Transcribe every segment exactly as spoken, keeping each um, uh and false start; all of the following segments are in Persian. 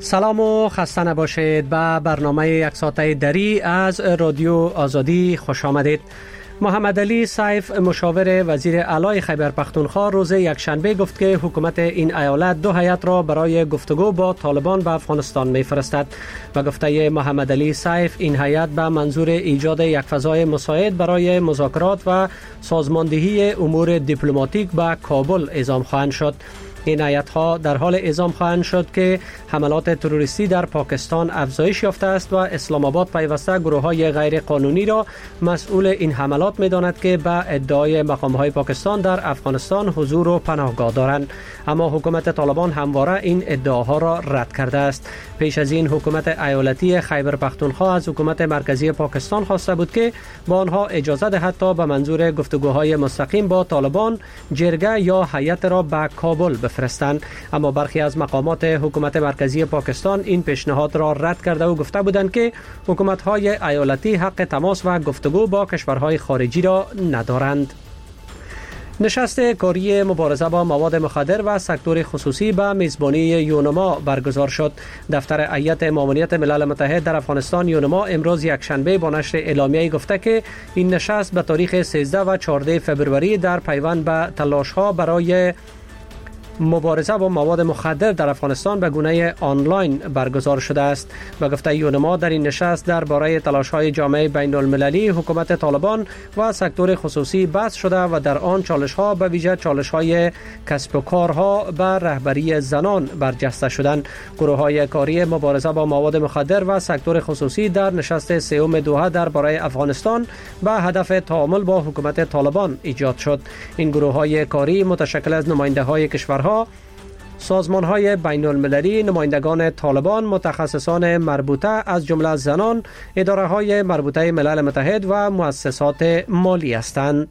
سلام و خسته نباشید. به برنامه یک ساعته دری از رادیو آزادی خوش آمدید. محمد علی سیف مشاور وزیر اعلی خیبر پختونخوا روز یکشنبه گفت که حکومت این ایالت دو هیئت را برای گفتگو با طالبان به افغانستان می‌فرستد. و گفته محمد علی سیف این هیئت به منظور ایجاد یک فضای مساعد برای مذاکرات و سازماندهی امور دیپلماتیک به کابل اعزام خواهند شد. این هیئت‌ها در حال اعزام خواهند شد که حملات تروریستی در پاکستان افزایش یافته است و اسلام آباد پیوسته گروه‌های غیر قانونی را مسئول این حملات می‌داند که به ادعای مقام‌های پاکستان در افغانستان حضور و پناهگاه دارند. اما حکومت طالبان همواره این ادعاها را رد کرده است. پیش از این حکومت ایالتی خیبر پختونخوا از حکومت مرکزی پاکستان خواسته بود که با آنها اجازه دهد تا به منظور گفتگوهای مستقیم با طالبان جرگه یا هیئت را به کابل بفرستند. اما برخی از مقامات حکومت مرکزی پاکستان این پیشنهاد را رد کرده و گفته بودند که حکومت‌های ایالتی حق تماس و گفتگو با کشورهای خارجی را ندارند. نشست کاری مبارزه با مواد مخدر و سکتور خصوصی به میزبانی یونما برگزار شد. دفتر هیئت ماموریت ملل متحد در افغانستان یونما امروز یکشنبه با نشر اعلامیه‌ای گفته که این نشست به تاریخ سیزده و چهارده فوریه در پیوند به تلاش‌ها برای مبارزه با مواد مخدر در افغانستان به گونه آنلاین برگزار شده است. و گفته یونما در این نشست درباره تلاش‌های جامعه بین المللی، حکومت طالبان و سکتور خصوصی بحث شده و در آن چالش‌ها به ویژه چالش‌های کسب و کارها به رهبری زنان برجسته شدند. گروه‌های کاری مبارزه با مواد مخدر و سکتور خصوصی در نشست سوم دوحه درباره افغانستان به هدف تعامل با حکومت طالبان ایجاد شد. این گروه‌های کاری متشکل از نماینده‌های کشورها، سازمان‌های بین المللی، نمایندگان طالبان، متخصصان مربوطه از جمله زنان، اداره‌های مربوطه ملل متحد و مؤسسات مالی هستند.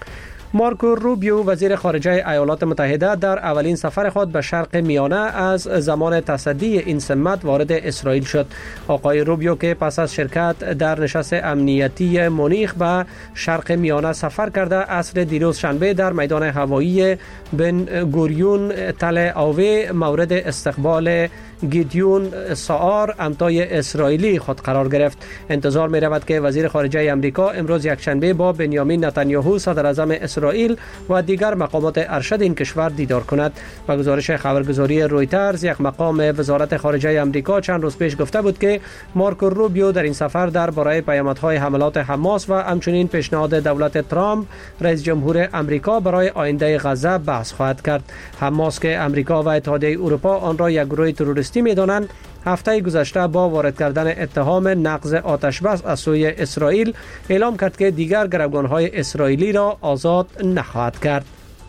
مارکو روبیو وزیر خارجه ایالات متحده در اولین سفر خود به شرق میانه از زمان تصدی این سمت وارد اسرائیل شد. آقای روبیو که پس از شرکت در نشست امنیتی مونیخ به شرق میانه سفر کرده، عصر دیروز شنبه در میدان هوایی بن گوریون تل آوی مورد استقبال گیدیون ساار امتای اسرائیلی خود قرار گرفت. انتظار می رود که وزیر خارجه امریکا امروز یکشنبه با بنیامین نتانیاهو صدر اعظم اسرائیل و دیگر مقامات ارشد این کشور دیدار کند. و گزارش خبرگزاری رویترز، یک مقام وزارت خارجه امریکا چند روز پیش گفته بود که مارکو روبیو در این سفر درباره پیامدهای حملات حماس و همچنین پیشنهاد دولت ترامپ رئیس جمهور امریکا برای آینده غزه بحث خواهد کرد. حماس که امریکا و اتحادیه اروپا آن را یک گروه تروریستی می‌دانند، هفته گذشته با وارد کردن اتهام نقض آتش بس از سوی اسرائیل اعلام کرد که دیگر گروگان‌های اسرائیلی را آزاد نخواهد کرد.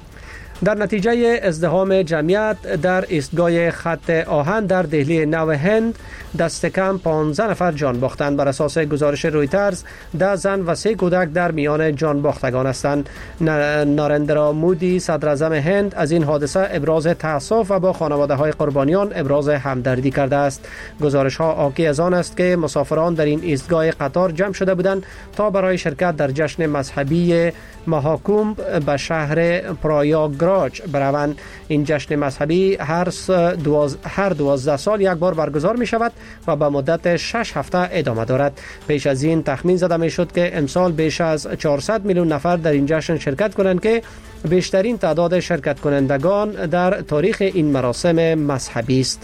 در نتیجه ازدحام جمعیت در ایستگاه خط آهن در دهلی نو هند دست کم پانزده نفر جان باختند. بر اساس گزارش رویترز ده زن و سه کودک در میان جان باختگان هستند. نارندرا مودی صدر اعظم هند از این حادثه ابراز تأسف و با خانواده های قربانیان ابراز همدردی کرده است. گزارش ها حاکی از آن است که مسافران در این ایستگاه قطار جمع شده بودند تا برای شرکت در جشن مذهبی مهاکومب به شهر پرایاگراج بروند. این جشن مذهبی هر دواز... هر دوازده سال یک بار برگزار می شود و به مدت شش هفته ادامه دارد. پیش از این تخمین زده می شد که امسال بیش از چهارصد میلیون نفر در این جشن شرکت کنند که بیشترین تعداد شرکت کنندگان در تاریخ این مراسم مذهبی است.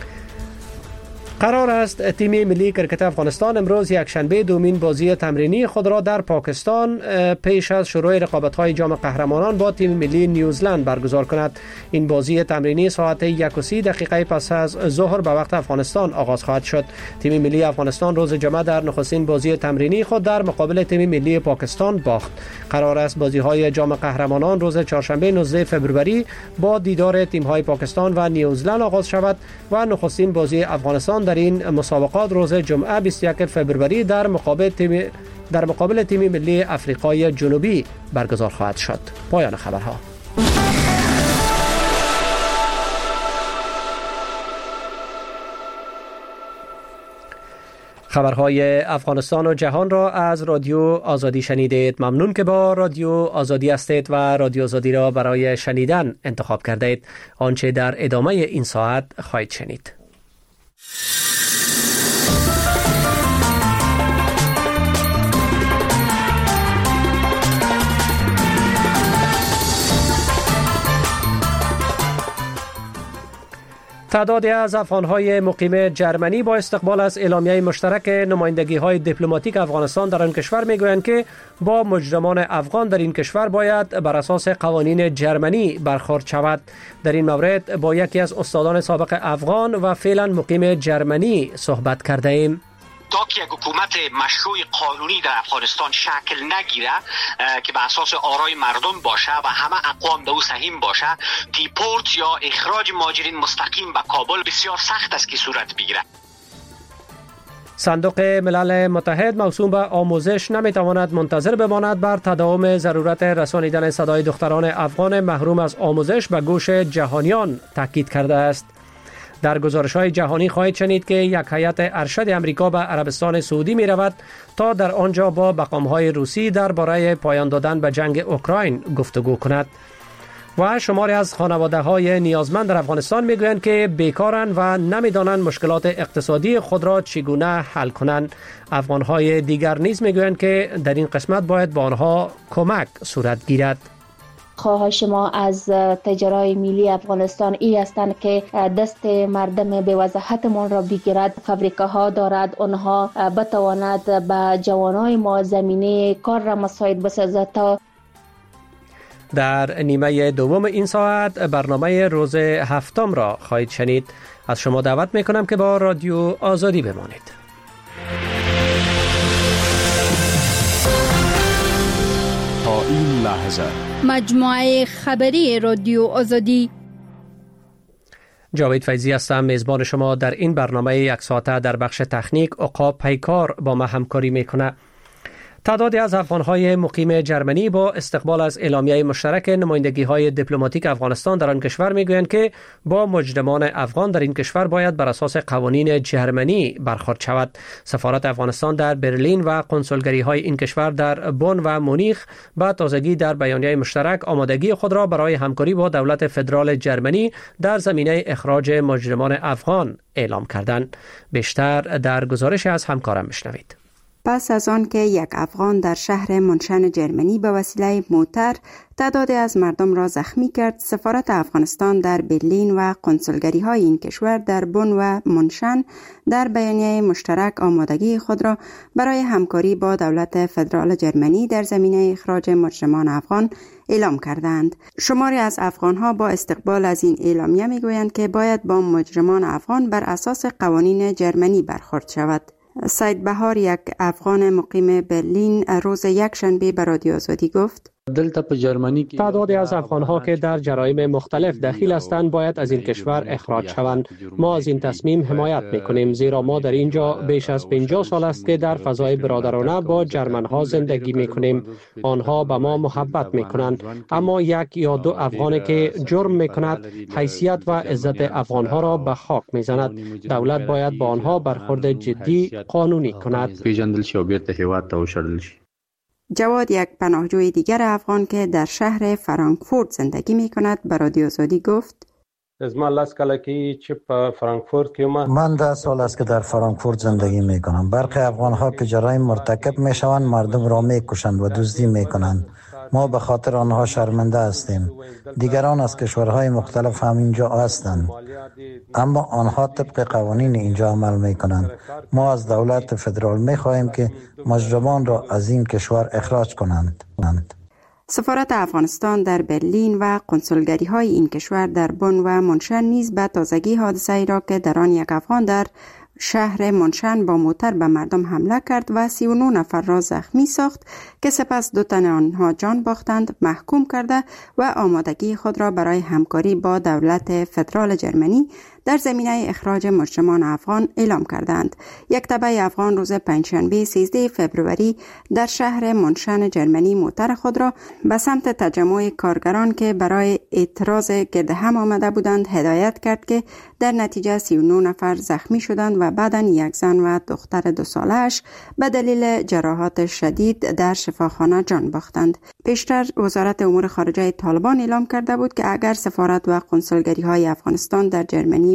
قرار است تیم ملی کرکت افغانستان امروز یکشنبه دومین بازی تمرینی خود را در پاکستان پیش از شروع رقابت‌های جام قهرمانان با تیم ملی نیوزلند برگزار کند. این بازی تمرینی ساعت یک و سی دقیقه پس از ظهر به وقت افغانستان آغاز خواهد شد. تیم ملی افغانستان روز جمعه در نخستین بازی تمرینی خود در مقابل تیم ملی پاکستان باخت. قرار است بازی‌های جام قهرمانان روز چهارشنبه نوزده فوریه با دیدار تیم‌های پاکستان و نیوزلند آغاز شود و نخستین بازی افغانستان در این مسابقات روز جمعه بیست و یک فوریه در مقابل تیم در مقابل تیم ملی افریقای جنوبی برگزار خواهد شد. پایان خبرها. خبرهای افغانستان و جهان را از رادیو آزادی شنیدید. ممنون که با رادیو آزادی هستید و رادیو آزادی را برای شنیدن انتخاب کردید. آنچه در ادامه این ساعت خواهید شنید. تعدادی از افغان‌های مقیم جرمنی با استقبال از اعلامیه مشترک نمایندگی‌های دیپلماتیک افغانستان در آن کشور می‌گویند که با مجرمان افغان در این کشور باید بر اساس قوانین جرمنی برخورد شود. در این مورد با یکی از استادان سابق افغان و فعلا مقیم جرمنی صحبت کرده ایم. تا که یک حکومت مشروع قانونی در افغانستان شکل نگیره که به اساس آرای مردم باشه و همه اقوام به او سهیم باشه، دیپورت یا اخراج مهاجرین مستقیم به کابل بسیار سخت است که صورت بگیره. صندوق ملل متحد موسوم به آموزش نمیتواند منتظر بماند بر تداوم ضرورت رسانیدن صدای دختران افغان محروم از آموزش به گوش جهانیان تاکید کرده است. در گزارش‌های جهانی خواهید شنید که یک هیئت ارشد امریکا به عربستان سعودی می رود تا در آنجا با مقام‌های روسی درباره پایان دادن به جنگ اوکراین گفتگو کند. و شماری از خانواده‌های نیازمند در افغانستان می‌گویند که بیکارند و نمی‌دانند مشکلات اقتصادی خود را چگونه حل کنند. افغان‌های دیگر نیز می‌گویند که در این قسمت باید با آنها کمک صورت گیرد. خواهش ما از تجارای ملی افغانستان ای هستند که دست مردم به وضاحتمان را بگیرد. فابریکاها دارد، آنها بتواند به جوانای ما زمینه کار را مساعد بسازد. تا در نیمه دوم این ساعت برنامه روز هفتم را خواهید شنید. از شما دعوت میکنم که با رادیو آزادی بمانید. تا این لحظه مجموعه خبری رادیو آزادی. جاوید فیضی هستم، میزبان شما در این برنامه یک ساعته. در بخش تکنیک عقاب پیکار با ما همکاری میکنه. تعدادی از افغان‌های مقیم جرمنی با استقبال از اعلامیه مشترک نمایندگی‌های دیپلماتیک افغانستان در آن کشور می‌گویند که با مجرمان افغان در این کشور باید بر اساس قوانین جرمنی برخورد شود. سفارت افغانستان در برلین و کنسولگری‌های این کشور در بن و مونیخ با تازگی در بیانیه مشترک آمادگی خود را برای همکاری با دولت فدرال جرمنی در زمینه اخراج مجرمان افغان اعلام کردند. بیشتر در گزارش از همکارم میشنوید. پس از آن که یک افغان در شهر منشن جرمنی به وسیله موتر تعدادی از مردم را زخمی کرد، سفارت افغانستان در برلین و کنسولگری های این کشور در بن و منشن در بیانیه مشترک آمادگی خود را برای همکاری با دولت فدرال جرمنی در زمینه اخراج مجرمان افغان اعلام کردند. شماری از افغان‌ها با استقبال از این اعلامیه میگویند که باید با مجرمان افغان بر اساس قوانین جرمنی برخورد شود. سید بهار، یک افغان مقیم برلین، روز یکشنبه به رادیو آزادی گفت: تعدادی از افغان‌ها که در جرایم مختلف دخیل هستند باید از این کشور اخراج شوند. ما از این تصمیم حمایت می‌کنیم، زیرا ما در اینجا بیش از پنجاه سال است که در فضای برادرانه با جرمن‌ها زندگی می‌کنیم. آنها به ما محبت می‌کنند، اما یک یا دو افغانی که جرم می‌کند حیثیت و عزت افغان‌ها را به خاک می‌زند. دولت باید با آنها برخورد جدی قانونی کند. جواد، یک پناهجوی دیگر افغان که در شهر فرانکفورت زندگی می کند، به رادیو آزادی گفت: من ده سال است که در فرانکفورت زندگی می کنم. برخی افغان ها که جرایم مرتکب می شوند مردم را می کشند و دزدی می کنند. ما به خاطر آنها شرمنده هستیم. دیگران از کشورهای مختلف هم اینجا هستند، اما آنها طبق قوانین اینجا عمل می کنند. ما از دولت فدرال می خواهیم که مجرمان را از این کشور اخراج کنند. سفارت افغانستان در برلین و کنسولگری های این کشور در بن و منشن نیز به تازگی حادثه ای را که در آن یک افغان در شهر منشن با موتر به مردم حمله کرد و سی و نه نفر را زخمی ساخت که سپس دو تن آنها جان باختند، محکوم کرده و آمادگی خود را برای همکاری با دولت فدرال جرمنی در زمینه اخراج مجرمان افغان اعلام کردند. یک تبع افغان روز پنجشنبه سیزده فوریه در شهر منشن جرمنی موتر خود را به سمت تجمع کارگران که برای اعتراض گرد هم آمده بودند هدایت کرد که در نتیجه سی و نه نفر زخمی شدند و بعداً یک زن و دختر دو ساله‌اش به دلیل جراحات شدید در شفاخانه جان باختند. پیشتر وزارت امور خارجه طالبان اعلام کرده بود که اگر سفارت و کنسولگری های افغانستان در جرمنی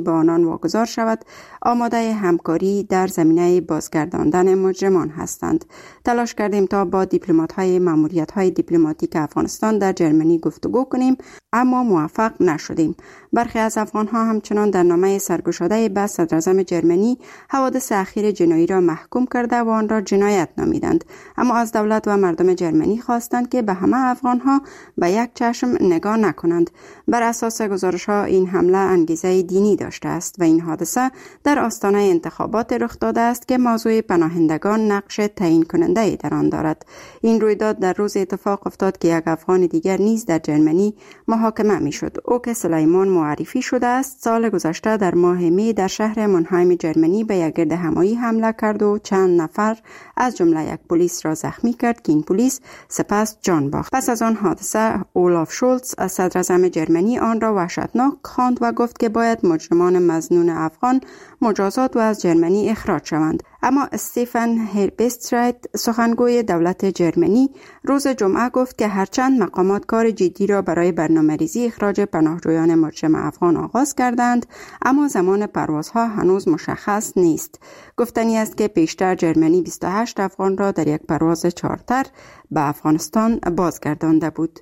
با آنان واگذار شود آماده همکاری در زمینه بازگرداندن مجرمان هستند. تلاش کردیم تا با دیپلمات‌های ماموریت‌های دیپلماتیک افغانستان در جرمنی گفتگو کنیم اما موفق نشدیم. برخی از افغان‌ها همچنان در نامه سرگشاده به صدراعظم جرمنی حوادث اخیر جنایی را محکوم کرده و آن را جنایت نامیدند، اما از دولت و مردم جرمنی خواستند که به همه افغان‌ها به یک چشم نگاه نکنند. بر اساس گزارش‌ها این حمله انگیزه دینی داشته است و این حادثه در آستانه انتخابات رخ داده است که موضوع پناهندگان نقش تعیین کننده در آن دارد. این رویداد در روز اتفاق افتاد که یک افغان دیگر نیز در جرمنی محاکمه می‌شد. او که سلیمان معرفی شده است سال گذشته در ماه می در شهر منهایم جرمنی به یک گردهمایی حمله کرد و چند نفر از جمله یک پلیس را زخمی کرد که این پلیس سپس جان باخت. پس از آن حادثه اولاف شولتز از صدراعظم جرمنی آن را وحشتناک خواند و گفت که باید مجرمان مظنون افغان مجازات و از جرمنی اخراج شوند. اما استیفن هربستراید سخنگوی دولت جرمنی روز جمعه گفت که هرچند مقامات کار جدی را برای برنامه‌ریزی اخراج پناهجویان مجرم افغان آغاز کردند اما زمان پروازها هنوز مشخص نیست. گفتنی است که پیشتر جرمنی بیست و هشت افغان را در یک پرواز چارتر به افغانستان بازگردانده بود.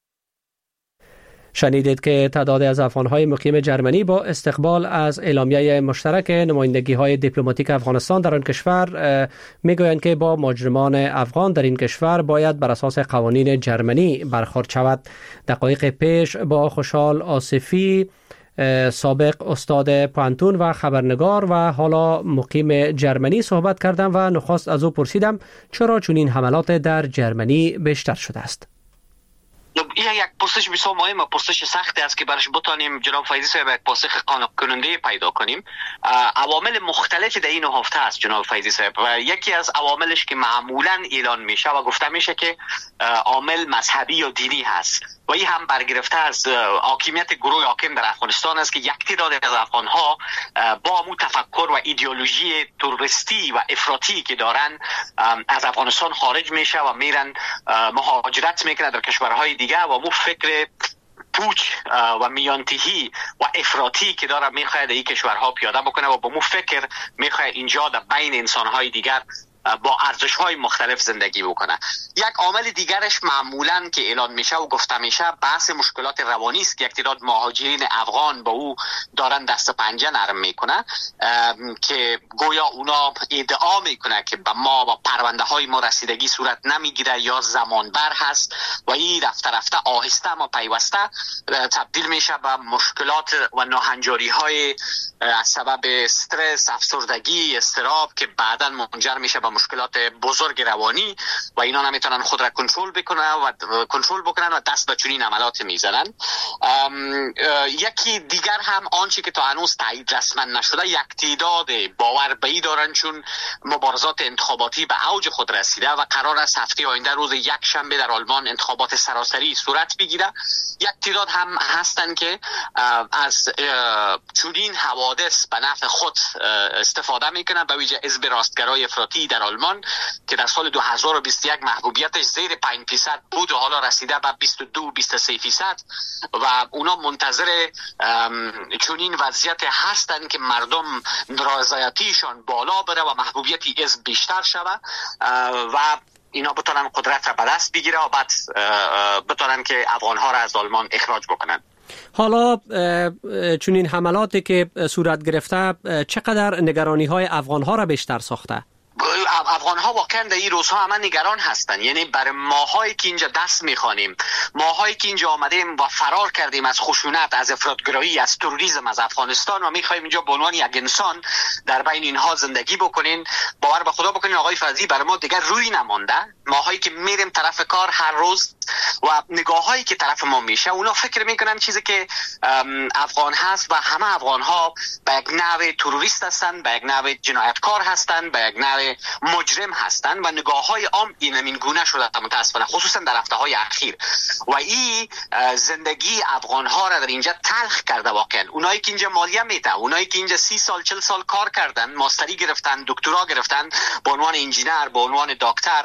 شنیدید که تعداد از افغان‌های مقیم جرمنی با استقبال از اعلامیه مشترک نمایندگی‌های دیپلماتیک افغانستان در آن کشور میگویند که با مجرمان افغان در این کشور باید بر اساس قوانین جرمنی برخورد شود. دقایق پیش با خوشحال آصفی سابق استاد پانتون و خبرنگار و حالا مقیم جرمنی صحبت کردم و نخست از او پرسیدم چرا چنین حملات در جرمنی بیشتر شده است. این یک پرسش بسیار مهم و پرسش سختی است که برش بتانیم جناب فیضی صاحب یک پاسخ قانع کننده پیدا کنیم. عوامل مختلفی در این هفته است جناب فیضی صاحب و یکی از عواملش که معمولا اعلان میشه و گفته میشه که عامل مذهبی یا دینی هست و این هم برگرفته از حاکمیت گروه حاکم در افغانستان است که یک تعداد از افغان‌ها با مو تفکر و ایدئولوژی تروریستی و افراطی که دارن از افغانستان خارج میشه و میرن مهاجرت میکنن در کشورهای دیگه و مو فکر پوچ و میانتهی و افراطی که داره میخواد این کشورها پیاده بکنه و با مو فکر میخواد اینجا در بین انسانهای دیگر با ارزش‌های مختلف زندگی بکنه. یک عامل دیگرش معمولاً که اعلان میشه و گفته میشه بحث مشکلات روانی است که یک تعداد مهاجرین افغان با او دارن دست پنجه نرم میکنه که گویا اونا ادعا میکنه که به ما و پرونده های ما رسیدگی صورت نمیگیره یا زمان بر هست و این رفته رفته آهسته اما پیوسته تبدیل میشه به مشکلات و ناهنجاری های از سبب استرس، افسردگی، اضطراب که بعداً منجر میشه به مشکلات بزرگ روانی و اینا نمیتونن خود را کنترل بکنن و کنترل بکنن و دست به چنین عملات میزنن. یکی دیگر هم آنچه که تا هنوز تایید رسما نشده یک تعداد باور به این دارن چون مبارزات انتخاباتی به اوج خود رسیده و قرار است هفته آینده روز یک شنبه در آلمان انتخابات سراسری صورت بگیره. یک تعداد هم هستن که از چنین حوادث به نفع خود استفاده میکنن به ویژه حزب راستگرای افراطی در آلمان که در سال دو هزار و بیست و یک محبوبیتش زیر پنج درصد بود و حالا رسیده به بیست و دو بیست و سه درصد و اونا منتظر چنین وضعیت هستن که مردم رضایتیشان بالا بره و محبوبیتی حزب بیشتر شود و اینا بتونن قدرت را به دست بگیره و بعد بتونن که افغان‌ها را از آلمان اخراج بکنن. حالا چون این حملاتی که صورت گرفته چقدر نگرانی های افغان ها را بیشتر ساخته؟ افغان ها واقعا در این روزها همه نگران هستن. یعنی برای ماهایی که اینجا دست میخوانیم، ماهایی که اینجا آمدیم و فرار کردیم از خشونت، از افراطگرایی، از تروریسم از افغانستان و میخوایم اینجا به عنوان یک انسان در بین اینها زندگی بکنین، باور به خدا بکنین آقای فضلی برای ما دیگر روی نمانده. ماهایی که میریم طرف کار هر روز و نگاهایی که طرف ما میشه اونا فکر میکنن چیزی که افغان هست و همه افغان ها به یک نوع تروریست هستن، به یک نوع جنایتکار هستن، به یک نوع مجرم هستن و نگاه های عام این گونه شده متاسفانه خصوصا در هفته های اخیر و این زندگی افغان ها را در اینجا تلخ کرده. واقعا اونایی که اینجا مالیه میده، اونایی که اینجا سی سال چل سال کار کردن، ماستری گرفتن، دکترا گرفتن به عنوان انجینر، به عنوان دکتر و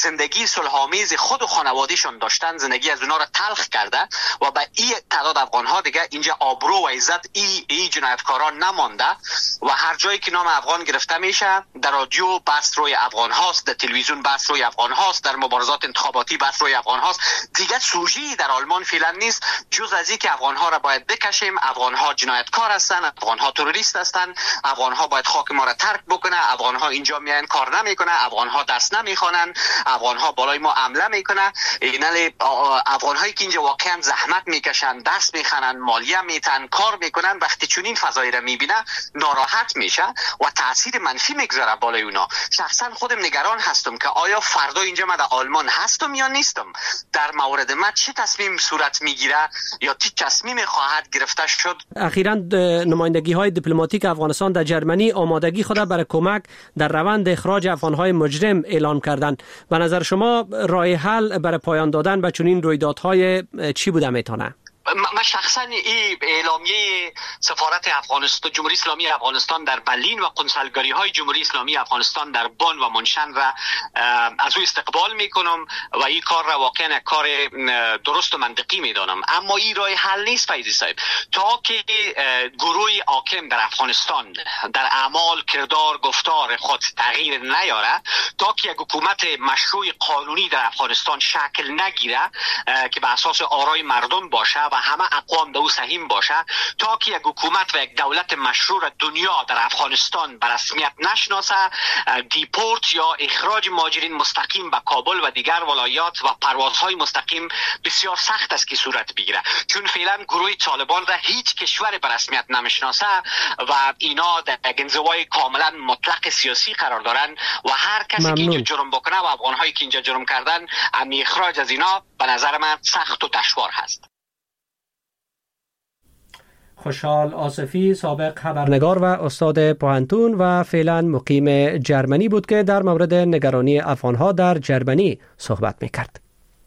زندگی صلح‌آمیز خود و خانوادهشون داشتن، زندگی از اونا را تلخ کرده و به این تعداد افغان ها دیگه اینجا آبرو و عزت ای ای جنایتکاران نمانده و هر جایی که نام افغان گرفته میشه در رادیو بحث روی افغان هاست، در تلویزیون بحث روی افغان هاست، در مبارزات انتخاباتی بحث روی افغان هاست. دیگه سوژه‌ای در آلمان فعلا نیست جز از اینکه افغان ها را باید بکشیم، افغان ها جنایتکار هستن، افغان ها تروریست هستن، افغان ها باید خاک ما را ترک بکنه، افغان ها اینجا میان کار نمیکنه، افغان ها دست نمیخوانن، افغان ها بالای ما حمله میکنه. اینال افغان هایی که اینجا واقعا زحمت میکشن، دست میخنن، مالیه میتن، کار میکنن، وقتی چون این فضایی را میبینه ناراحت میشه و تاثیر منفی میگذاره بالای اونا. شخصا خودم نگران هستم که آیا فردا اینجا من در آلمان هستم یا نیستم، در مورد من چه تصمیم صورت میگیره یا چه تصمیم خواهد گرفته شد. اخیراً نمایندگی های دیپلماتیک افغانستان در جرمنی آمادگی خود برای کمک در روند اخراج افغان های مجرم اعلام کردند. به نظر شما راه حل برای پایان دادن به چنین رویدادهای چی بوده میتونه؟ من شخصا این اعلامیه سفارت افغانستان جمهوری اسلامی افغانستان در برلین و کنسولگری های جمهوری اسلامی افغانستان در بن و منشن را از او استقبال میکنم و این کار را واقعا کار درست و منطقی میدانم. اما این راه حل نیست فیضی صاحب. تا که گروه حاکم در افغانستان در اعمال، کردار، گفتار خود تغییر نیاره، تا که یک حکومت مشروع قانونی در افغانستان شکل نگیره که به اساس آرای مردم باشه و همه اقوام به او سهیم باشه، تا که یک حکومت و یک دولت مشروع دنیا در افغانستان به رسمیت نشناسه، دیپورت یا اخراج مهاجرین مستقیم به کابل و دیگر ولایات و پروازهای مستقیم بسیار سخت است که صورت بگیره، چون فعلا گروه طالبان را هیچ کشور به رسمیت نمیشناسه و اینا در یک انزوای کاملا مطلق سیاسی قرار دارن و هر کسی ممنون. که اینجا جرم بکنه و افغان‌هایی که اینجا جرم کردن، امی اخراج از اینا به نظر من سخت و دشوار هست. خوشحال آصفی، سابق خبرنگار و استاد پوهنتون و فعلا مقیم جرمنی بود که در مورد نگرانی افغانها در جرمنی صحبت میکرد.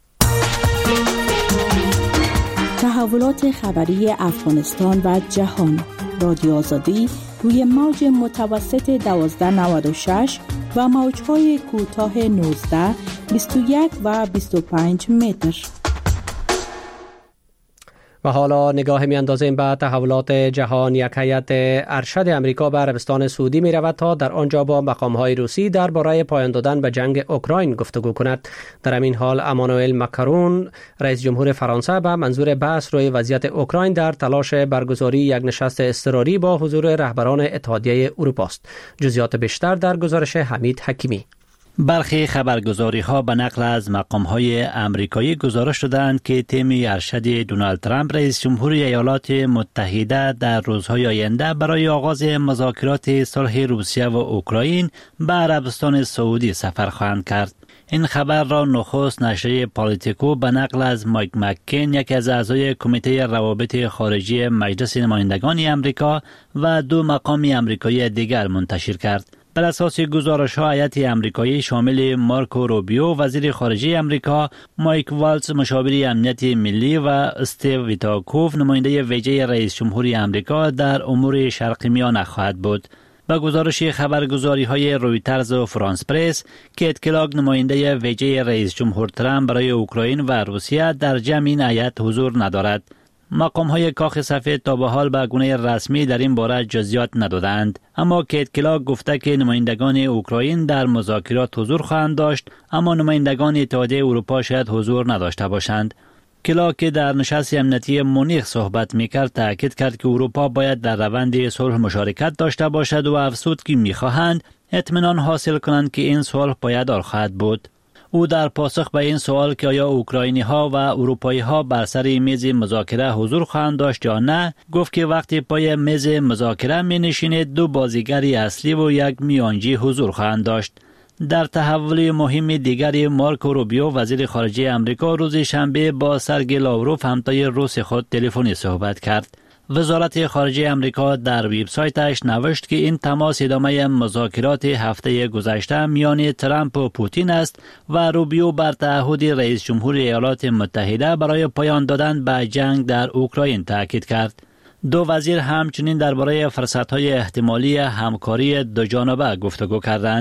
تحولات خبری افغانستان و جهان، رادیو آزادی روی موج متوسط دوازده نود و شش و موجهای کوتاه نوزده، بیست و یک و بیست و پنج متر. و حالا نگاه می اندازیم به تحولات جهان. یک هیئت ارشد امریکا به عربستان سعودی می رود تا در آنجا با مقام‌های روسی درباره پایان دادن به جنگ اوکراین گفتگو کند. در همین حال امانوئل ماکرون رئیس جمهور فرانسه به منظور بحث روی وضعیت اوکراین در تلاش برگزاری یک نشست اضطراری با حضور رهبران اتحادیه اروپا است. جزئیات بیشتر در گزارش حمید حکیمی. برخی خبرگزاری ها به نقل از مقام های امریکایی گزارش دادند که تیم ارشد دونالد ترامپ رئیس جمهور ایالات متحده در روزهای آینده برای آغاز مذاکرات صلح روسیه و اوکراین به عربستان سعودی سفر خواهند کرد. این خبر را نخست نشریه پالیتیکو به نقل از مایک مکین، یکی از اعضای کمیته روابط خارجی مجلس نمایندگان امریکا و دو مقام امریکایی دیگر منتشر کرد. بر اساس گزارش ها هیئت امریکایی شامل مارکو روبیو وزیر خارجه امریکا، مایک والتز مشاور امنیت ملی و استیو ویتاکوف نماینده ویژه رئیس جمهور امریکا در امور شرق میانه خواهد بود. با گزارش خبرگزاری های رویترز و فرانس پرس، کیت کلاگ نماینده ویژه رئیس جمهور ترامپ برای اوکراین و روسیه در جمع این هیئت حضور ندارد. مقام های کاخ سفید تا به حال به گونه رسمی در این باره جزئیات ندادند، اما کیت کلاگ گفته که نمایندگان اوکراین در مذاکرات حضور خواهند داشت، اما نمایندگان اتحادیه اروپا شاید حضور نداشته باشند. کلاگ که در نشست امنیتی مونیخ صحبت میکرد تاکید کرد که اروپا باید در روند صلح مشارکت داشته باشد و افزود که میخواهند اطمینان حاصل کنند که این صلح پایدار خواهد بود. او در پاسخ به این سوال که آیا اوکراینی ها و اروپایی ها بر سر میز مذاکره حضور خواهند داشت یا نه، گفت که وقتی پای میز مذاکره می نشینید دو بازیگری اصلی و یک میانجی حضور خواهند داشت. در تحول مهم دیگری، مارکو روبیو وزیر خارجه امریکا روز شنبه با سرگئی لاوروف همتای روس خود تلفنی صحبت کرد. وزارت خارجه امریکا در وبسایتش نوشت که این تماس ادامه مذاکرات هفته گذشته میان ترامپ و پوتین است و روبیو بر تعهد رئیس جمهور ایالات متحده برای پایان دادن به جنگ در اوکراین تاکید کرد. دو وزیر همچنین درباره فرصت‌های احتمالی همکاری دوجانبه گفتگو کردند.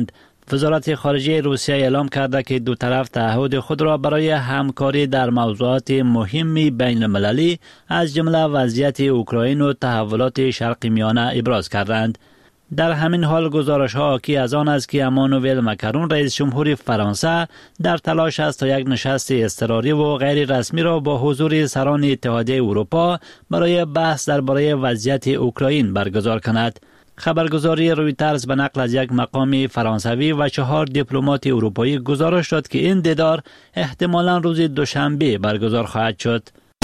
وزارت خارجه روسیه اعلام کرده که دو طرف تعهد خود را برای همکاری در موضوعات مهمی بین المللی از جمله وضعیت اوکراین و تحولات شرق میانه ابراز کردند. در همین حال گزارش ها حاکی از آن است که امانوئل مکرون رئیس جمهور فرانسه در تلاش است تا یک نشست اضطراری و غیر رسمی را با حضور سران اتحادیه اروپا برای بحث درباره وضعیت اوکراین برگزار کند. خبرگزاری رویترز به نقل از یک مقام فرانسوی و چهار دیپلمات اروپایی گزارش داد که این دیدار احتمالاً روز دوشنبه برگزار خواهد شد.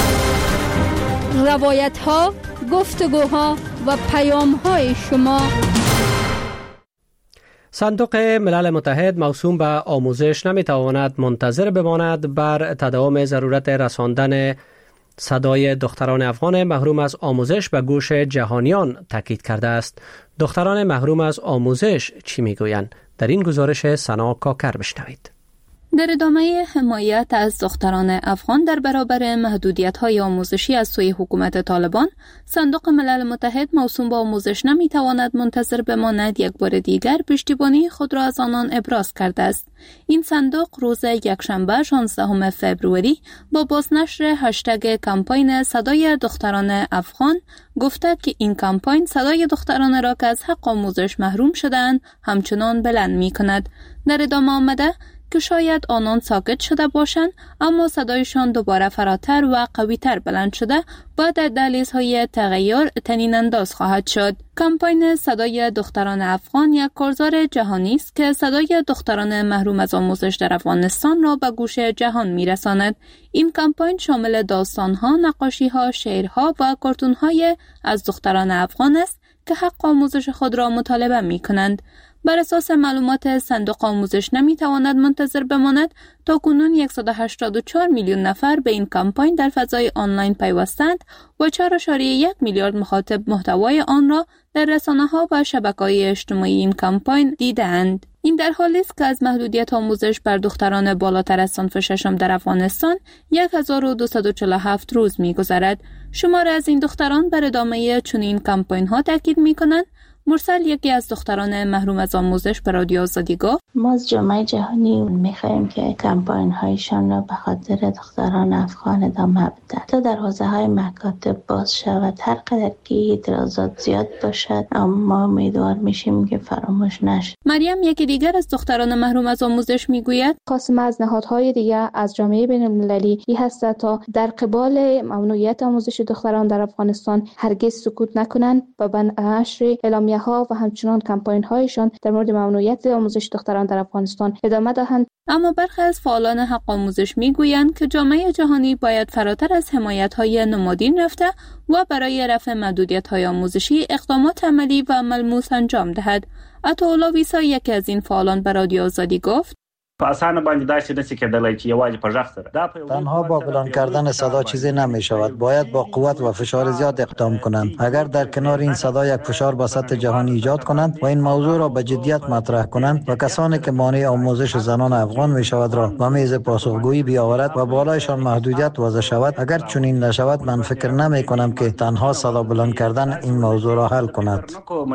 روایت ها، گفتگوها و پیام های شما. صندوق ملل متحد موسوم به آموزش نمیتواند منتظر بماند بر تداوم ضرورت رساندن صدای دختران افغان محروم از آموزش به گوش جهانیان تاکید کرده است. دختران محروم از آموزش چی میگویند؟ در این گزارش سنا کاکر بشنوید. در ادامه حمایت از دختران افغان در برابر محدودیت‌های آموزشی از سوی حکومت طالبان، صندوق ملل متحد موسوم به آموزش نمی‌تواند منتظر بماند یک بار دیگر پشتیبانی خود را از آنان ابراز کرده است. این صندوق روز یکشنبه شانزدهم فوریه با بازنشر هشتگ کمپاین صدای دختران افغان گفته که این کمپاین صدای دختران را که از حق آموزش محروم شده‌اند همچنان بلند می‌کند. در ادامه آمده که شاید آنان ساکت شده باشند اما صدایشان دوباره فراتر و قویتر بلند شده و در دهلیزهای تغییر طنین انداز خواهد شد. کمپاین صدای دختران افغان یک کارزار جهانی است که صدای دختران محروم از آموزش در افغانستان را به گوش جهان میرساند. این کمپاین شامل داستانها، نقاشیها، شعرها و کارتونهای از دختران افغان است که حق آموزش خود را مطالبه می کنند. بر اساس معلومات صندوق آموزش نمیتواند منتظر بماند تا کنون صد و هشتاد و چهار میلیون نفر به این کمپاین در فضای آنلاین پیوستند و چهار و یک میلیارد مخاطب محتوای آن را در رسانه‌ها و شبکه‌های اجتماعی این کمپاین دیدند. این در حالی است که از محدودیت آموزش بر دختران بالاتر از صنف ششم در افغانستان هزار و دویست و چهل و هفت روز می‌گذرد. شمار از این دختران بر ادامه چنین کمپاین‌ها تاکید می‌کنند. مرسل یکی از دختران محروم از آموزش به رادیو آزادی گفت: ما از جامعه جهانی می‌خواهیم که کمپاین هایشان را به خاطر دختران افغان ادامه بدهند تا در حوزه‌های مکاتب باز شود. هر قدر که اعتراضات زیاد باشد اما ما امیدوار میشیم که فراموش نشد. مریم یکی دیگر از دختران محروم از آموزش میگوید: خواستم از نهادهای دیگر از جامعه بین‌المللی این هست تا در قبال ممنوعیت آموزش دختران در افغانستان هرگز سکوت نکنند و به نشر اعلامیه ها و همچنان کمپاین هایشان در مورد ممنوعیت آموزش دختران در افغانستان ادامه دهند. اما برخی از فعالان حق آموزش میگویند که جامعه جهانی باید فراتر از حمایت های نمادین رفته و برای رفع محدودیت های آموزشی اقدامات عملی و ملموس انجام دهد. عطاالله ویسا یکی از این فعالان به رادیو آزادی گفت: تنها با بلند کردن صدا چیزی نمی شود. باید با قوت و فشار زیاد اقدام کنند. اگر در کنار این صدا یک فشار به سطح جهانی ایجاد کنند و این موضوع را به جدیت مطرح کنند و کسانی که مانع آموزش زنان افغان می شود را به میز پاسخگویی بیاورد و بالایشان محدودیت وضع شود، اگر چنین نشود من فکر نمی کنم که تنها صدا بلند کردن این موضوع را حل کند.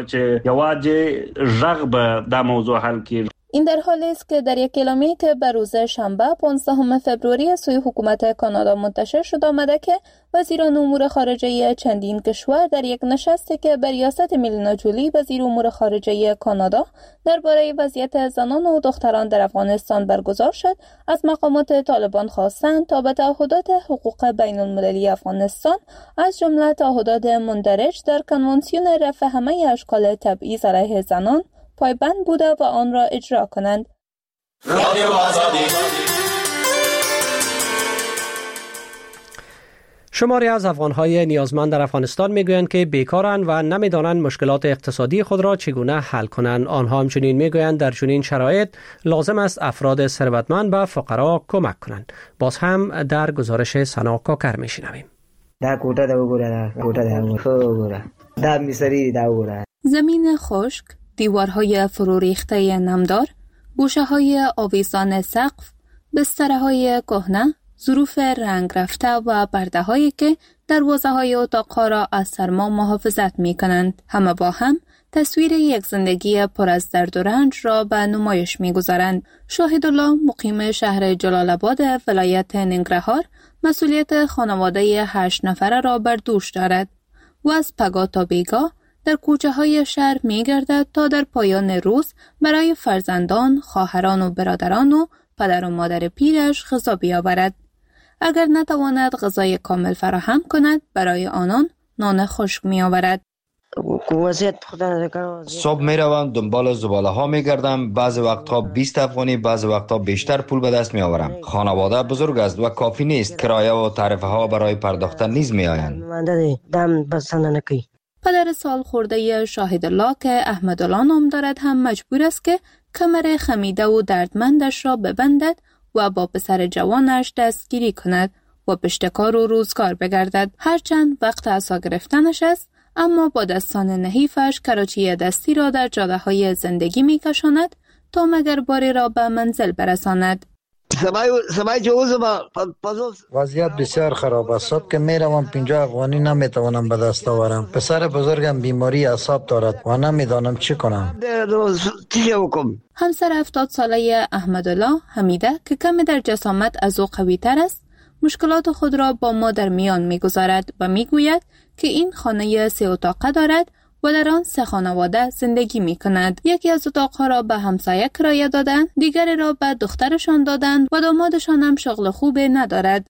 این در حالی است که در یک اعلامیه‌ای که به روز شنبه پانزدهم فوریه سوی حکومت کانادا منتشر شد آمده که وزیران امور خارجه چندین کشور در یک نشستی که به ریاست میلینا جولی وزیر امور خارجه کانادا درباره وضعیت زنان و دختران در افغانستان برگزار شد، از مقامات طالبان خواستند تا به تعهدات حقوق بین المللی افغانستان از جمله تعهدات مندرج در کنوانسیون رفع همه اشکال تبعیض علیه زنان پایبند بوده و آن را اجرا کنند. شماری از افغان‌های نیازمند در افغانستان میگویند که بیکارند و نمیدانند مشکلات اقتصادی خود را چگونه حل کنند. آنها همچنین میگویند در چنین شرایط لازم است افراد ثروتمند به فقرا کمک کنند. باز هم در گزارش سنا کاکر میشنویم. دا کوټه دا وګوره، دا کوټه دا وګوره، دا میسری دا وګوره. زمین خشک، دیوارهای فرو ریخته نمدار، گوشه‌های آویزان سقف، بسترهای کهنه، ظروف رنگ رفته و پرده‌هایی که دروازه‌های اتاق‌ها را از سرما محافظت می‌کنند. همه با هم تصویر یک زندگی پر از درد و رنج را به نمایش می‌گذارند. شاهدالله مقیم شهر جلال آباد ولایت ننگرهار مسئولیت خانواده هشت نفره را بر دوش دارد و از پگاه تا بیگاه در کوچه های شهر می گردد تا در پایان روز برای فرزندان، خواهران و برادران و پدر و مادر پیرش غذا بیاورد. اگر نتواند غذای کامل فراهم کند، برای آنان نان خشک می آورد. صبح می روم دنبال زباله ها می گردم، بعض وقتها بیست افغانی، بعض وقتها بیشتر پول به دست می آورم. خانواده بزرگ است و کافی نیست، کرایه و تعرفه ها برای پرداختن نیز می آیند. پدر سال خورده شاهدالله که احمدالله نام دارد هم مجبور است که کمر خمیده و دردمندش را ببندد و با پسر جوانش دستگیری کند و پشتکار و روزگار بگردد. هرچند وقت عصا گرفتنش است، اما با دستان نحیفش کراچی دستی را در جاده های زندگی می کشاند تا مگر باری را به منزل برساند. وضعیت بسیار خراب است. صبح که می روم پنجاه افغانی نمی توانم به دست آورم. پسر بزرگم بیماری اعصاب دارد و نمیدانم چی کنم. همسر هفتاد ساله احمدالله حمیده که کمی در جسامت از او قوی تر است، مشکلات خود را با ما در میان می گذارد و می گوید که این خانه سه اتاقه دارد و در آن سه خانواده زندگی می کند. یکی از اتاقها را به همسایه کرایه دادند، دیگری را به دخترشان دادند و دامادشان هم شغل خوبی ندارد.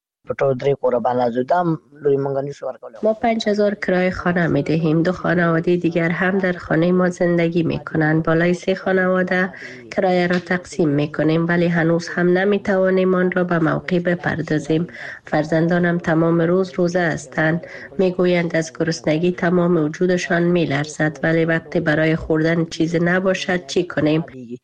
ما پنج هزار کرایه خانه می دهیم. دو خانواده دیگر هم در خانه ما زندگی می کنند. بالای سه خانواده کرایه را تقسیم می کنیم، ولی هنوز هم نمی توانیم آن را به موقع بپردازیم. فرزندانم تمام روز روزه هستند. می گویند از گرسنگی تمام وجودشان می لرزد، ولی وقتی برای خوردن چیزی نباشد چی کنیم؟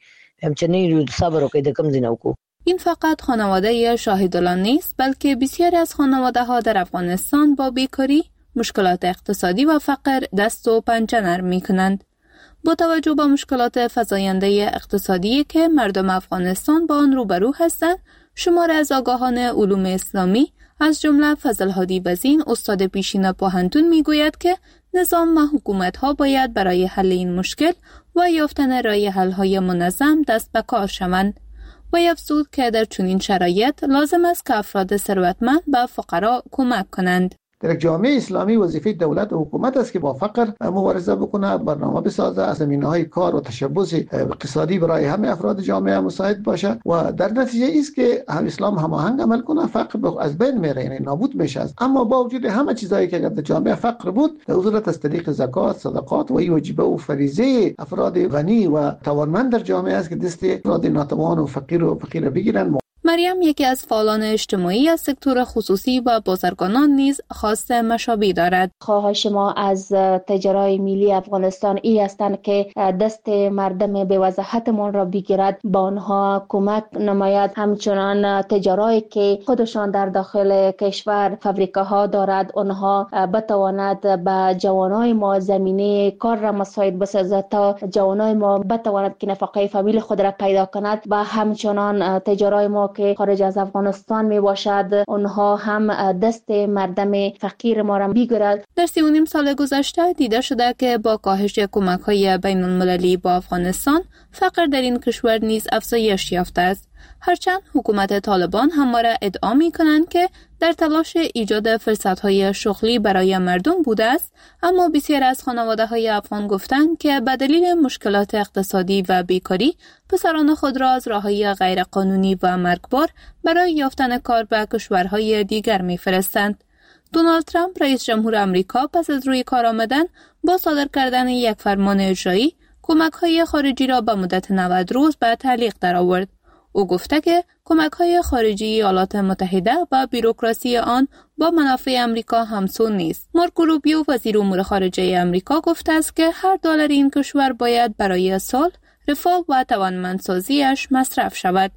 همچنین صبر و کم زینوکو. این فقط خانواده شاهدالله نیست، بلکه بسیاری از خانواده ها در افغانستان با بیکاری، مشکلات اقتصادی و فقر دست و پنجه نرم می کنند. با توجه به مشکلات فزاینده اقتصادی که مردم افغانستان با آن روبرو هستند، شمار از آگاهان علوم اسلامی از جمله فضل هادی وزین استاد پیشین پوهنتون می گوید که نظام و حکومت ها باید برای حل این مشکل و یافتن راه حل های منظم دست به کار شوند. و افزود که در چنین شرایط لازم است که افراد ثروتمند به فقرا کمک کنند. در جامعه اسلامی وظیفه دولت و حکومت است که با فقر مبارزه بکنه، برنامه بسازه، از زمینه‌های کار و تشبث اقتصادی برای همه افراد جامعه مساعد باشه و در نتیجه است که هم اسلام هماهنگ عمل کنه، فقر از بین میره، یعنی نابود میشه. اما با وجود همه چیزایی که در جامعه فقر بود، در صورت از طریق زکات، صدقات و واجبه و فریضه افراد غنی و توانمند در جامعه است که دست افراد ناتوان و فقیر و فقیر بگیرن. مریم یکی از فعالان اجتماعی از سکتور خصوصی و بازرگانان نیز خواست مشابه دارد. خواهش ما از تجارای ملی افغانستان ای هستند که دست مردم به وضاحتمان را بگیرد، با آنها کمک نماید. همچنان تجارایی که خودشان در داخل کشور فابریکاها دارد، آنها بتواند به جوانای ما زمینه کار را مساعد بسازد تا جوانای ما بتواند که نفقه فامیل خود را پیدا کند. و همچنان تجارای ما که خارج از افغانستان می باشد، اونها هم دست مردم فقیر ما را بگیرد. در سی و نیم سال گذشته دیده شده که با کاهش کمک‌های بین‌المللی با افغانستان، فقر در این کشور نیز افزایش یافته است. هرچند حکومت طالبان همواره ادعا می کنند که در تلاش ایجاد فرصت‌های شغلی برای مردم بوده است، اما بسیار از خانواده‌های افغان گفتند که به دلیل مشکلات اقتصادی و بیکاری پسران خود را از راه‌های غیرقانونی و مرگبار برای یافتن کار به کشورهای دیگر می‌فرستند. دونالد ترامپ رئیس جمهور آمریکا پس از روی کار آمدن با صادر کردن یک فرمان اجرایی کمک‌های خارجی را به مدت نود روز به تعلیق درآورد. او گفته که کمک‌های خارجی ایالات متحده و بیروکراسی آن با منافع آمریکا همسو نیست. مارکو روبیو وزیر امور خارجه آمریکا گفته است که هر دلار این کشور باید برای صلح، رفاه و توانمندسازیش مصرف شود.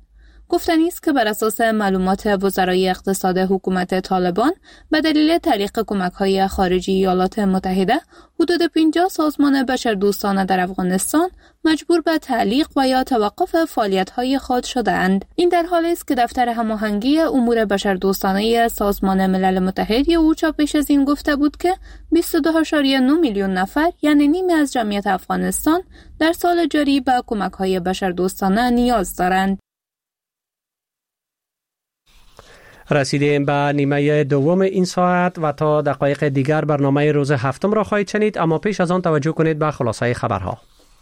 گفتنی است که بر اساس معلومات وزرای اقتصاد حکومت طالبان به دلیل تعلیق کمک‌های خارجی ایالات متحده حدود پنجاه سازمان بشردوستانه در افغانستان مجبور به تعلیق و یا توقف فعالیت‌های خود شده‌اند. این در حالی است که دفتر هماهنگی امور بشردوستانه سازمان ملل متحد یا اوچا پیش از این گفته بود که بیست و دو ممیز نه میلیون نفر یعنی نیمی از جمعیت افغانستان در سال جاری به کمک‌های بشردوستانه نیاز دارند. رسیدیم به نیمه دوم این ساعت و تا دقایق دیگر برنامه روز هفتم را خواهید شنید، اما پیش از آن توجه کنید به خلاصه خبرها.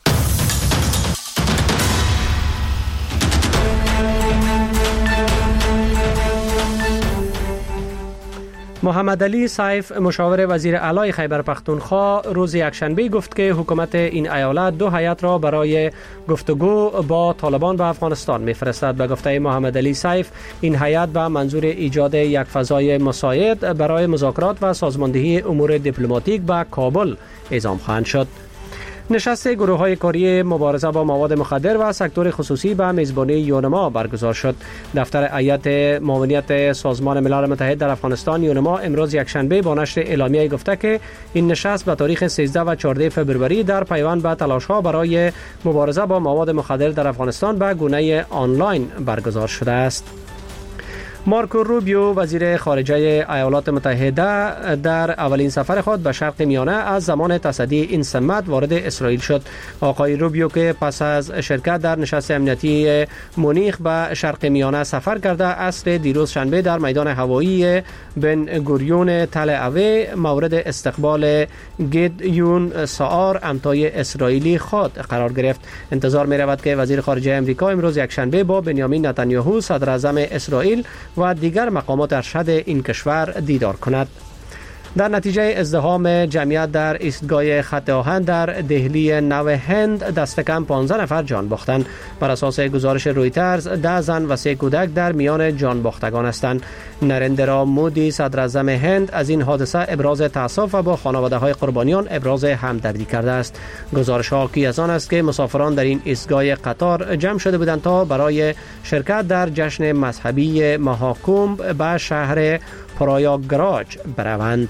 محمد علی سیف مشاور وزیر اعلی خیبر پختونخوا روز یکشنبه گفت که حکومت این ایالت دو هیئت را برای گفتگو با طالبان به افغانستان می‌فرستد. به گفته محمد علی سیف این هیئت به منظور ایجاد یک فضای مساعد برای مذاکرات و سازماندهی امور دیپلماتیک به کابل اعزام خواهند شد. نشست گروه‌های کاری مبارزه با مواد مخدر و سکتور خصوصی به میزبانی یونما برگزار شد. دفتر هیئت معاونیت سازمان ملل متحد در افغانستان یونما امروز یکشنبه با نشر اعلامیه گفته که این نشست به تاریخ سیزده و چهارده فوریه در پیوند به تلاش‌ها برای مبارزه با مواد مخدر در افغانستان به گونه آنلاین برگزار شده است. مارکو روبیو وزیر خارجه ایالات متحده در اولین سفر خود به شرق میانه از زمان تصدی این سمت وارد اسرائیل شد. آقای روبیو که پس از شرکت در نشست امنیتی مونیخ به شرق میانه سفر کرده عصر دیروز شنبه در میدان هوایی بن گوریون تل اویو مورد استقبال گیدیون سعار امتای اسرائیلی خود قرار گرفت. انتظار می رود که وزیر خارجه امریکا امروز یکشنبه با بنیامین نتانیاهو صدر اعظم اسرائیل و دیگر مقامات ارشد این کشور دیدار کند. در نتیجه ازدحام جمعیت در ایستگاه خط آهن در دهلی نو هند دست کم پانزده نفر جان باختند. بر اساس گزارش رویترز ده زن و سه کودک در میان جان باختگان هستند. نریندرا مودی صدر اعظم هند از این حادثه ابراز تأسف و با خانواده های قربانیان ابراز همدردی کرده است. گزارش ها حاکی از آن است که مسافران در این ایستگاه قطار جمع شده بودند تا برای شرکت در جشن مذهبی مهاکومب به شهر پرایاگراج بروند.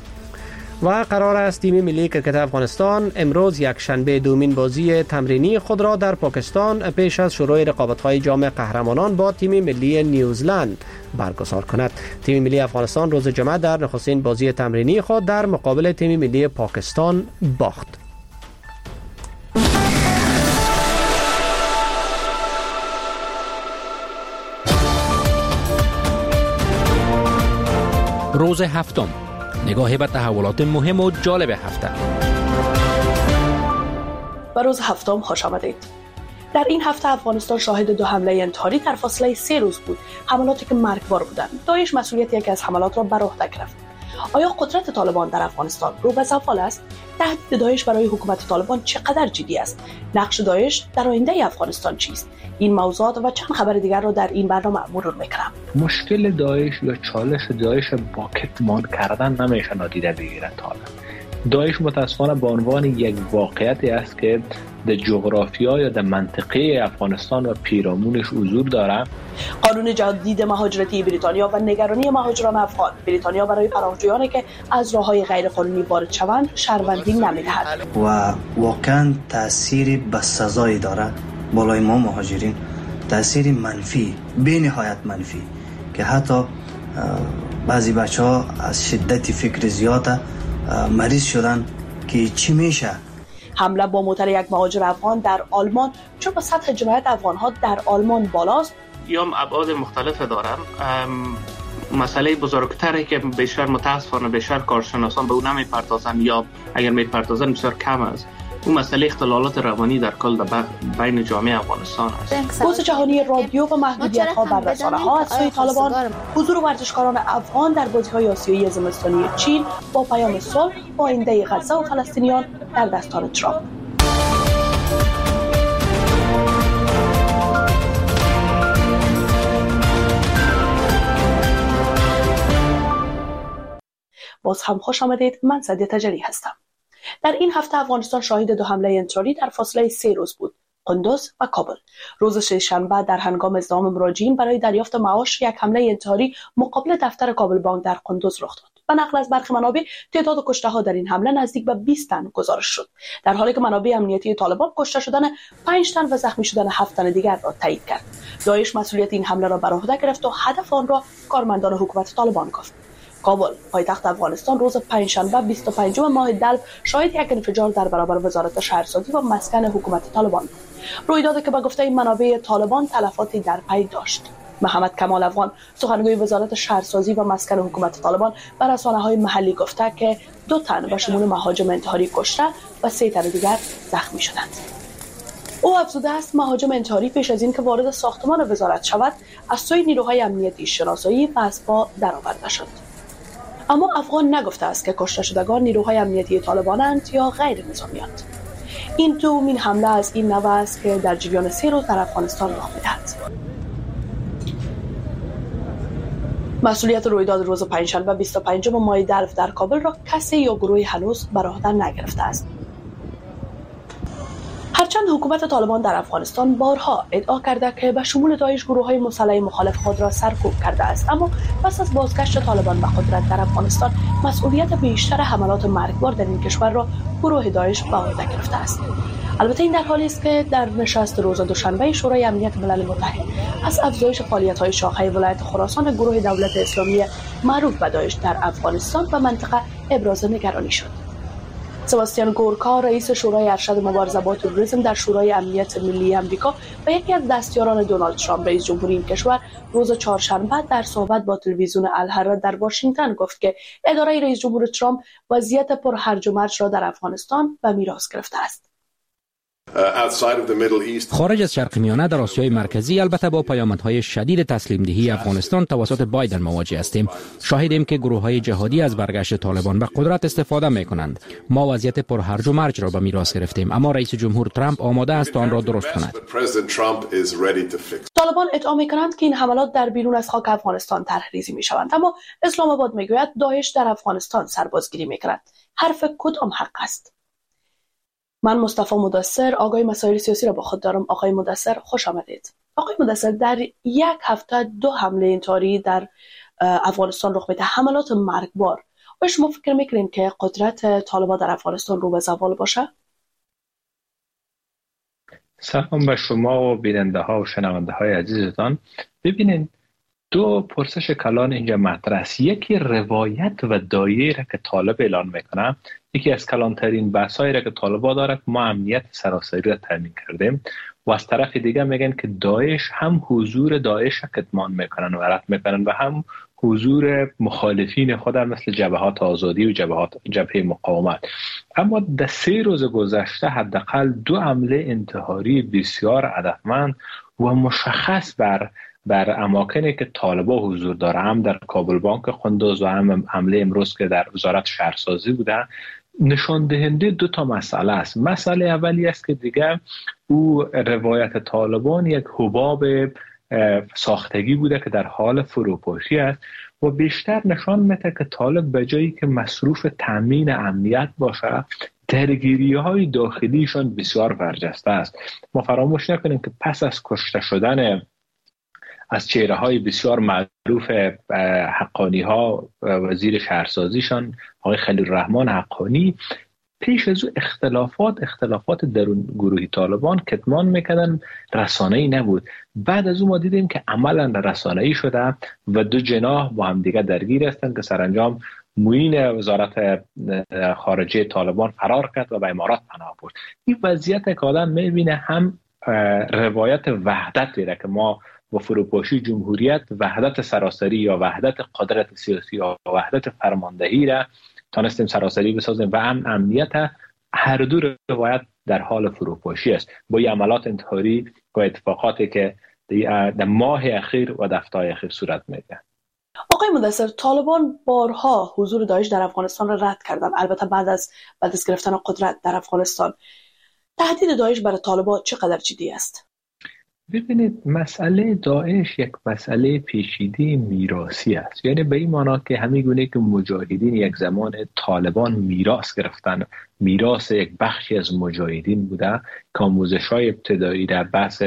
و قرار است تیم ملی کرکت افغانستان امروز یک شنبه دومین بازی تمرینی خود را در پاکستان پیش از شروع رقابت‌های جام قهرمانان با تیم ملی نیوزلند برگزار کند. تیم ملی افغانستان روز جمعه در نخستین بازی تمرینی خود در مقابل تیم ملی پاکستان باخت. روز هفتم، نگاهی به تحولات مهم و جالب هفته. به روز هفتم خوش آمدید. در این هفته افغانستان شاهد دو حمله انتحاری در فاصله سه روز بود. حملاتی که مرگبار بودند. داعش مسئولیت یکی از حملات را بر عهده گرفت. آیا قدرت طالبان در افغانستان رو به زوال است؟ تهدید داعش برای حکومت طالبان چقدر جدی است؟ نقش داعش در آینده افغانستان چیست؟ این موضوعات و چند خبر دیگر را در این برنامه مرور میکنم. مشکل داعش یا چالش داعش با کتمان کردن نمیشه نادیده بگیرد. حالا داعش متاسفانه به عنوان یک واقعیتی است که در جغرافیا یا در منطقه افغانستان و پیرامونش حضور دارد. قانون جدید مهاجرتی بریتانیا و نگرانی مهاجران افغان. بریتانیا برای پناهجویانی که از راه‌های غیرقانونی وارد شوند شهروندی نمی‌دهد و واقعا تأثیر بسزایی دارد بالای ما مهاجرین، تأثیر منفی به نهایت منفی که حتی بعضی بچه‌ها از شدت فکر زیاد مریض شدن که چی میشه. حمله با موتر یک مهاجر افغان در آلمان چون با سطح جمعیت افغان‌ها در آلمان بالاست یا ابعاد مختلف دارن. مسئله بزرگتری که بیشتر متاسفانه بیشتر کارشناسان به اون نمیپردازن یا اگر میپردازن بسیار کم است، اون مسئله اختلالات روانی در کل بین جامعه افغانستان است. بحث جهانی رادیو و محدودیت‌ها بر رسانه‌ها از سوی طالبان، حضور ورزشکاران افغان در بازی‌های آسیایی زمستانی چین با پیام صلح با آینده غزه و فلسطینیان در دستان ترامپ. باز هم خوش آمدید. من سعدیه تجری هستم. در این هفته افغانستان شاهد دو حمله انتحاری در فاصله سه روز بود. قندوز و کابل. روز سه‌شنبه در هنگام ازدحام مراجعین برای دریافت معاش یک حمله انتحاری مقابل دفتر کابل بانک در قندوز رخ داد. به نقل از برخی منابع تعداد کشته‌ها در این حمله نزدیک به بیست تن گزارش شد، در حالی که منابع امنیتی طالبان کشته شدن پنج تن و زخمی شدن هفت تن دیگر را تایید کرد. داعش مسئولیت این حمله را بر عهده گرفت و هدف آن را کارمندان حکومت طالبان گفت. کابل، پایتخت افغانستان، روز پنجشنبه بیست و پنجم ماه دلو شاهد یک انفجار در برابر وزارت شهرسازی و مسکن حکومت طالبان بود. رویدادی که به گفته این منابع طالبان تلفاتی در پی داشت. محمد کمال افغان، سخنگوی وزارت شهرسازی و مسکن حکومت طالبان، بر رسانه‌های محلی گفته که دو تن به شمول مهاجم انتحاری کشته و سه تن دیگر زخمی شدند. او افزوده است مهاجم انتحاری پیش از این که وارد ساختمان وزارت شود از سوی نیروهای امنیتی شناسایی و اسبا درآورده شد. اما افغان نگفته است که کشته شدگان نیروهای امنیتی طالبانند یا غیر نظامی‌اند. این دومین حمله از این نوع است که در جریان سه روز در افغانستان رخ می‌دهد. مسئولیت رویداد روز پنجشنبه بیست و پنجم ماه دلو در کابل را کسی یا گروهی هنوز بر عهده نگرفته است. هرچند حکومت طالبان در افغانستان بارها ادعا کرده که به شمول داعش گروه‌های مسلح مخالف خود را سرکوب کرده است، اما پس از بازگشت طالبان به قدرت در افغانستان مسئولیت بیشتر حملات مرگبار در این کشور را گروه داعش به عهده گرفته است. البته این در حالی است که در نشست روز دوشنبه شورای امنیت ملل متحد از افزایش فعالیت‌های شاخه ولایت خراسان گروه دولت اسلامی معروف به داعش در افغانستان و منطقه ابراز نگرانی شد. سباستیان گورکا، رئیس شورای ارشد مبارزه با تروریسم در شورای امنیت ملی آمریکا و یکی از دستیاران دونالد ترامپ رئیس جمهوری این کشور، روز چهارشنبه در صحبت با تلویزیون الحرا در واشنگتن گفت که اداره رئیس جمهور ترامپ وضعیت پر هرج و مرج را در افغانستان به میراث گرفته است. خارج از شرق میانه در آسیای مرکزی البته با پیامدهای شدید تسلیم دهی افغانستان توسط بایدن مواجه هستیم. شاهدیم که گروه‌های جهادی از برگشت طالبان به قدرت استفاده می‌کنند. ما وضعیت پر هرج و مرج را به میراث گرفتیم، اما رئیس جمهور ترامپ آماده است آن را درست کند. طالبان ادعا می‌کنند که این حملات در بیرون از خاک افغانستان طرح‌ریزی می‌شوند، اما اسلام آباد می‌گوید داعش در افغانستان سربازگیری می‌کند. حرف کدام حق است؟ من مصطفی مدثر، آقای مسائل سیاسی را با خود دارم. آقای مدثر خوش آمدید. آقای مدثر، در یک هفته دو حمله انتحاری در افغانستان رخ میده، حملات مرگبار. آیا شما فکر میکنین که قدرت طالبان در افغانستان رو به زوال باشه؟ سلام به شما و بیننده ها و شنونده های عزیزتان. ببینید، دو پرسش کلان اینجا مطرح است. یکی روایت و دایره که طالب اعلان میکنه، یکی از کلانترین بحثایی را که طالبا داره که ما امنیت سراسری را تامین کردیم، و از طرف دیگه میگن که داعش هم حضور داعش را کتمان میکنن و رد میکنن و هم حضور مخالفین خود مثل جبهات آزادی و جبهات جبهه مقاومت. اما در سه روز گذشته حداقل دو حمله انتحاری بسیار هدفمند و مشخص بر بر اماکنی که طالبا حضور داره، هم در کابل بانک قندوز و هم حمله امروز که در وزارت شهرسازی بوده، نشان دهنده دو تا مسئله است. مسئله اولی است که دیگه او روایت طالبان یک حباب ساختگی بوده که در حال فروپاشی است و بیشتر نشان میده که طالب به جایی که مصروف تامین امنیت باشه، درگیری های داخلیشان بسیار برجسته است. ما فراموش نکنیم که پس از کشته شدن از چهره های بسیار معروف حقانی ها، وزیر شهرسازیشان آقای خلیل الرحمن حقانی، پیش از او اختلافات اختلافات درون گروهی طالبان کتمان میکردن، رسانه‌ای نبود. بعد از او ما دیدیم که عملا رسانه‌ای شده و دو جناح با هم دیگه درگیر هستند که سرانجام معین وزارت خارجه طالبان فرار کرد و به امارات پناه برد. این وضعیت که آدم میبینه هم روایت وحدت دیره که ما با فروپاشی جمهوریت وحدت سراسری یا وحدت قدرت سیاسی یا وحدت فرماندهی را تانستیم سراسری بسازیم و امن امنیت، هر دو روایت در حال فروپاشی است با این عملات انتحاری و اتفاقاتی که در ماه اخیر و دفتای اخیر صورت میگیرد. آقای مدثر، طالبان بارها حضور داعش در افغانستان را رد کردند، البته بعد از بعد از گرفتن قدرت در افغانستان. تهدید داعش برای طالبان چقدر جدی است؟ ببینید مسئله داعش یک مسئله پیچیده میراثی است، یعنی به این معنا که همین گونه که مجاهدین یک زمان طالبان میراث گرفتن، میراث یک بخشی از مجاهدین بوده که آموزش‌های ابتدایی در بحث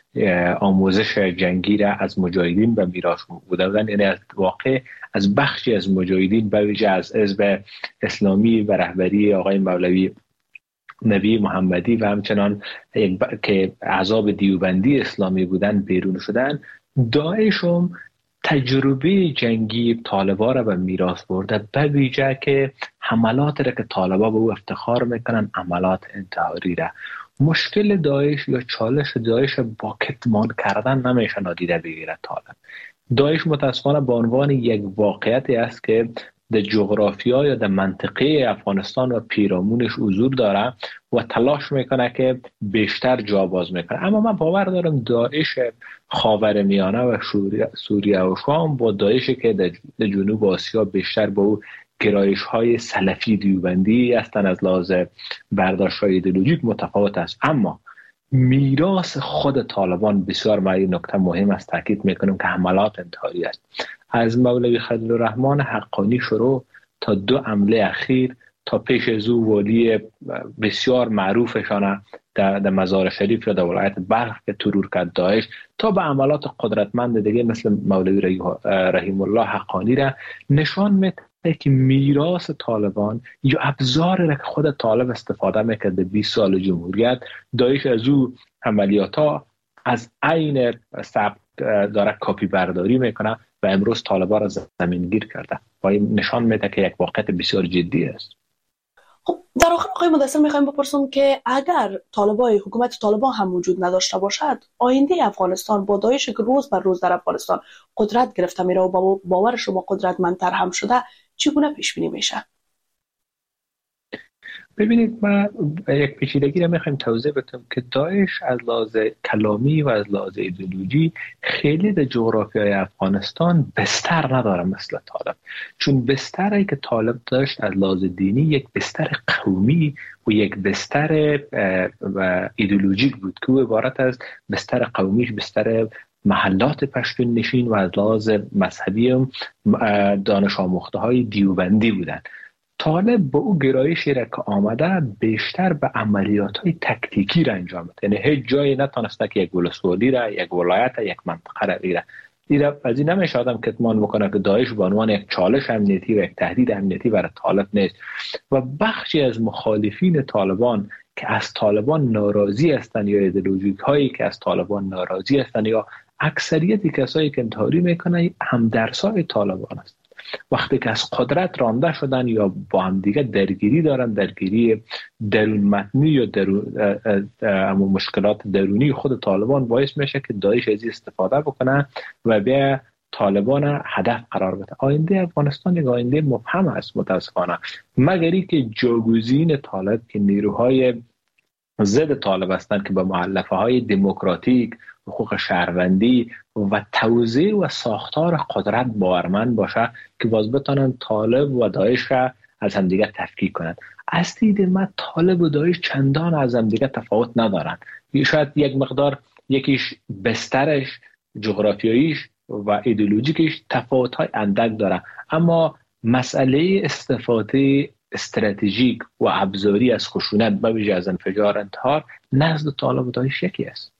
آموزش جنگی را از مجاهدین به میراث بوده، یعنی از واقع از بخشی از مجاهدین به ویژه از حزب اسلامی و رهبری آقای مولوی نبی محمدی و همچنان که احزاب دیوبندی اسلامی بودن بیرون شدن. داعش هم تجربه جنگی طالبا را به میراث برده، به ویژه که حملات را که طالبا به او افتخار میکنن حملات انتحاری را. مشکل داعش یا چالش داعش با کتمان کردن نمیشه نادیده بگیرد. طالب داعش متاسفانه به عنوان یک واقعیتی است که در جغرافیا یا در منطقه افغانستان و پیرامونش حضور داره و تلاش میکنه که بیشتر جا باز میکنه. اما من باور دارم داعش خاورمیانه و سوریه و شام با داعشی که در جنوب آسیا بیشتر با او گرایش های سلفی دیوبندی هستند از لحاظ برداشت های ایدئولوژیک متفاوت است. اما میراث خود طالبان بسیار معنی نکته مهم است تاکید میکنم که حملات انتحاری است. از مولوی خلیل الرحمن حقانی شروع تا دو حمله اخیر تا پیش از او والی بسیار معروفشان در, در مزار شریف یا در ولایت بلخ که ترور کرد داعش، تا به عملات قدرتمند دیگه مثل مولوی رحیم الله حقانی را نشان میده که میراث طالبان یا ابزاری را که خود طالب استفاده میکرده بیست سال جمهوریت، داعش از او عملیاتا از عین ثبت داره کپی برداری میکنه و امروز طالبا را زمین گیر کرده و این نشان میده که یک واقعیت بسیار جدی است. خب در آخر آقای مدثر میخوایم بپرسم که اگر طالبای حکومت طالبان هم وجود نداشته باشد، آینده افغانستان با داعش که روز بر روز در افغانستان قدرت گرفته میره و با باور شما قدرتمندتر هم شده، چگونه پیش بینی میشه؟ ببینید ما یک پیچیدگی را میخوایم توضیح بدم که داعش از لحاظ کلامی و از لحاظ ایدئولوژی خیلی در جغرافیای افغانستان بستر نداره مثل طالب، چون بستری که طالب داشت از لحاظ دینی یک بستر قومی و یک بستر ایدئولوژیک بود که عبارت از بستر قومیش بستر محلات پشتون نشین و از لحاظ مذهبی هم دانش آموخته های دیوبندی بودند. طالب با او گرایشی را که آمده بیشتر به عملیات های تکتیکی را انجام بده، یعنی هیچ جایی نتونسته که یک ولسوالی را، یک ولایت را، یک منطقه را بگیره. دیره از این نمیشه آدم کتمان بکنه که داعش به عنوان یک چالش امنیتی و یک تهدید امنیتی برای طالب نیست و بخشی از مخالفین طالبان که از طالبان ناراضی هستند یا ایدئولوژیک هایی که از طالبان ناراضی هستند یا اکثریت کسایی که انتحاری میکنن هم درسای طالبان است. وقتی که از قدرت رانده شدن یا با هم دیگه درگیری دارن، درگیری درون متنی یا درون اما مشکلات درونی خود طالبان باعث میشه که داعش از استفاده بکنه و به طالبان هدف قرار بده. آینده افغانستان یک آینده مبهم است متاسفانه، مگری که جاگزین طالب که نیروهای ضد طالب هستند که به مؤلفه های دموکراتیک، حقوق شهروندی و توزیع و ساختار قدرت باورمند باشه که باز بتونن طالب و داعش را از هم دیگه تفکیک کنند. از دید من طالب و داعش چندان از هم دیگه تفاوت ندارن، شاید یک مقدار یکیش بسترش، جغرافیاییش و ایدئولوژیکش تفاوت‌های اندک داره، اما مسئله استفاده استراتژیک و ابزاری از خشونت به ویژه از انفجار انتحار نزد طالب و داعش یکی است.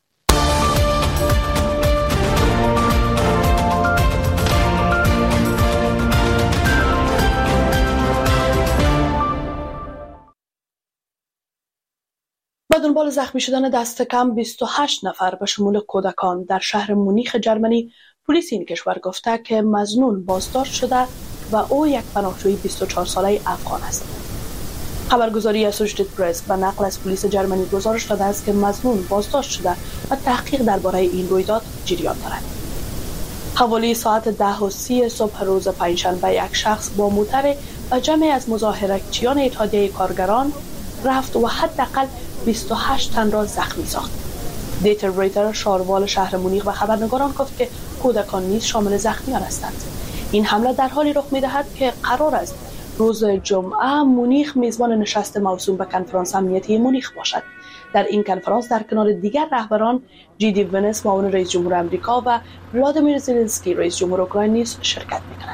با دنبال زخمی شدن دست کم بیست و هشت نفر به شمول کودکان در شهر مونیخ جرمنی، پلیس این کشور گفته که مظنون بازداشت شده و او یک پناهجوی بیست و چهار ساله افغان است. خبرگزاری اسوشیتد پرس و نقل از پلیس جرمنی گزارش داده است که مظنون بازداشت شده و تحقیق درباره این رویداد جریان دارد. حوالی ساعت ده و سی صبح روز پنجشنبه یک شخص با موتر و جمعی از مظاهره‌چیان اتحادیه کارگران رفت و حداقل بیست و هشت تن را زخمی ساخت. دیتر ریتر شاروال شهر مونیخ و خبرنگاران گفت که کودکان نیز شامل زخمیان هستند. این حمله در حالی رخ می‌دهد که قرار است روز جمعه مونیخ میزبان نشست موسوم به کنفرانس امنیتی مونیخ باشد. در این کنفرانس در کنار دیگر رهبران جی دی ونس معاون رئیس جمهور آمریکا و ولادیمیر زلنسکی رئیس جمهور اوکراین نیز شرکت می‌کنند.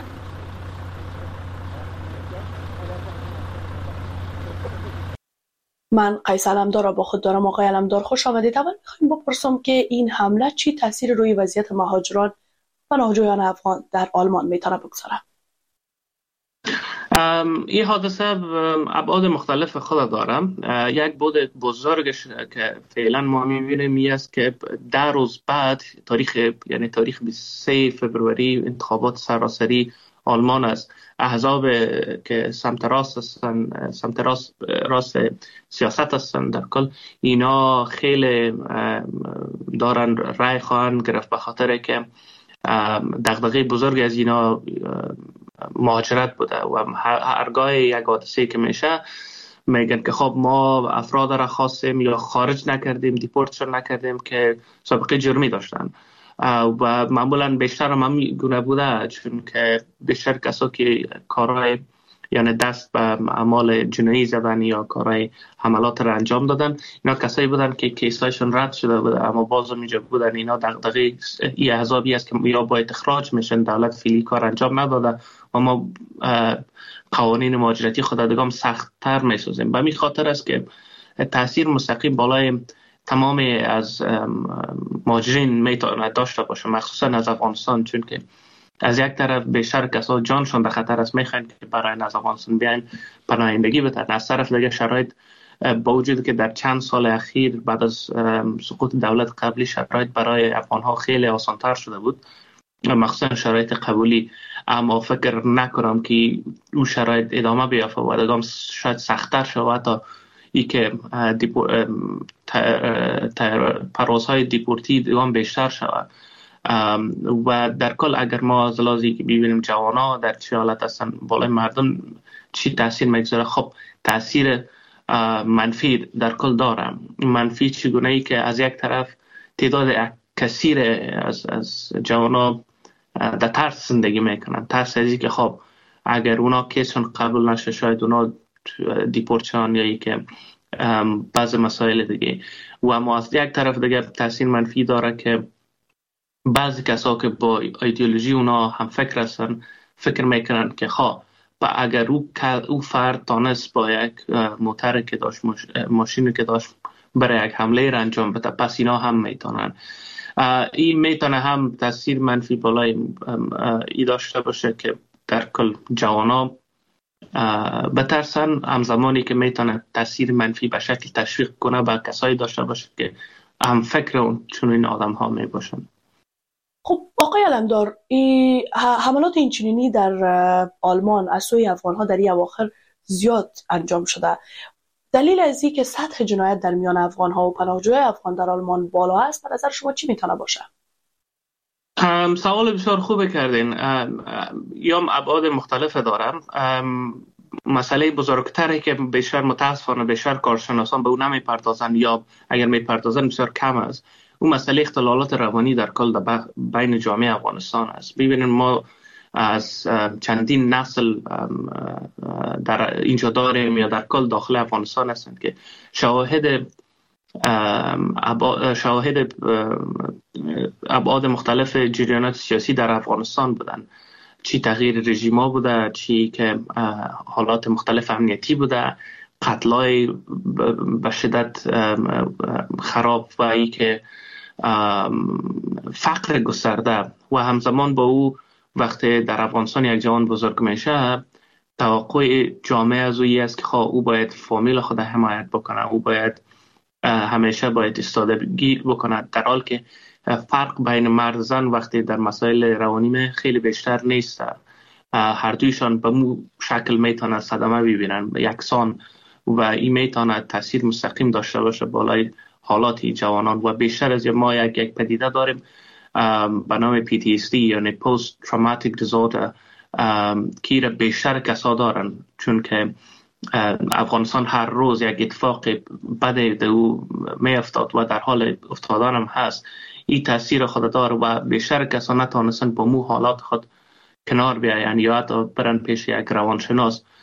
من قیس علمدار را با خود دارم. آقای علمدار خوش آمدید. اول می‌خوایم بپرسم که این حمله چی تاثیر روی وضعیت مهاجران و ناجویان افغان در آلمان میتونه بگذاره؟ این حادثه ابعاد مختلف خود دارم. یک بود بزرگش که فعلا ما میبینیم این است که ده روز بعد تاریخ یعنی تاریخ بیست و سه فوریه انتخابات سراسری آلمان است. احزاب که سمت راست هستن، سمت راست, راست سیاست هستن در کل اینا خیلی دارن رای خواهند گرفت به خاطر که دغدغه بزرگ از اینا مهاجرت بوده و هرگاه یک حادثه که میشه میگن که خب ما افراد را خواستیم یا خارج نکردیم، دیپورتشون نکردیم که سابقه جرمی داشتن و معمولا بیشتر هم همین گونه بوده، چون که بیشتر کسا که کارهای یعنی دست به اعمال جنایی زدن یا کارهای حملات را انجام دادن اینا کسایی بودن که کیسایشون رد شده بوده اما باز هم اینجا بودن. اینا دغدغه این احزابی است که یا باید اخراج میشن، دولت فعلی کار انجام نداده و ما قوانین مهاجرتی خود دیگه سخت‌تر میسازیم. به همین خاطر است که تاثیر مستقیم بالای تمام از مهاجرین میتونه داشته باشه، مخصوصا از افغانستان، چون که از یک طرف بیشتر کسا جانشون در خطر است میخواین که برای از افغانستان بیاین پناهندگی بتن. از طرف دیگه شرایط با وجود که در چند سال اخیر بعد از سقوط دولت قبلی شرایط برای افغانها خیلی آسانتر شده بود، مخصوصا شرایط قبولی، اما فکر نکنم که اون شرایط ادامه بیافته و ادام شاید سخت‌تر شود تا ای که پروازهای دیپورتی دیگه بیشتر شود. و در کل اگر ما از لحاظی که ببینیم جوانا در چه حالت هستن بالای مردم چی تاثیر میگذاره، خب تاثیر منفی در کل داره. منفی چگونه ای که از یک طرف تعداد کثیر از از جوانا در ترس زندگی میکنن، ترس از که خب اگر اونا کیسشون قبول نشه شاید اونا دیپورتشن یا ای که بعض مسائل دیگه. و اما از یک طرف دیگه تاثیر منفی داره که بعضی کسا که با ایدئولوژی اونا هم فکر هستن فکر میکنن که خواه و اگر او, او فرد تانست با یک موتر که داشت ماشینی که داشت برای یک حمله را انجام بده پس اینا هم میتونن. این میتونه هم تاثیر منفی بالای ای داشته باشه که در کل جوانا بترسن، همزمانی که میتونه تاثیر منفی به شکل تشویق کنه به کسایی داشته باشه که هم فکر اون چون این آدم ها می باشن. خب آقای علمدار، حملات اینچنینی در آلمان از سوی افغان ها در این اواخر زیاد انجام شده. دلیل از این که سطح جنایت در میان افغان ها و پناهجوی افغان در آلمان بالا است به نظر شما چی میتونه باشه؟ سوال بسیار خوب کردین. یا ابعاد مختلف دارم. مسئله بزرگتری که بیشتر متاسفانه بیشتر کارشناسان به اون نمیپردازن یا اگر میپردازن بسیار کم است، اون مسئله اختلالات روانی در کل در بین جامعه افغانستان است. ببینید ما از چندین نسل در اینجا داریم یا در کل داخل افغانستان هستند که شواهد شواهد ابعاد مختلف جریانات سیاسی در افغانستان بودن، چی تغییر رژیما بوده، چی که حالات مختلف امنیتی بوده، قتلای به شدت خراب و ای که فقر گسترده و همزمان با او وقتی در افغانستان یک جوان بزرگ میشه توقع جامعه از اویی است که خواه او باید فامیل خود حمایت بکنه، او باید همیشه باید استادگی بکنه، در حال که فرق بین مرد و زن وقتی در مسائل روانی خیلی بیشتر نیست. هر دویشان به مو شکل میتونه صدمه ببینن یکسان و این میتونه تاثیر مستقیم داشته باشه بالای حالات جوانان. و بیشتر از ما یک یک پدیده داریم به نام پی تی اس دی یعنی پست تروماتیک دیزوردر که بیشتر کسا دارن، چون که افغانستان هر روز یک اتفاق بد او می افتاد و در حال افتادن هم هست. این تاثیر خود داره و بیشتر کسا نتانستن با مو حالات خود کنار بیاین یا حتی برن پیش یک روانشناس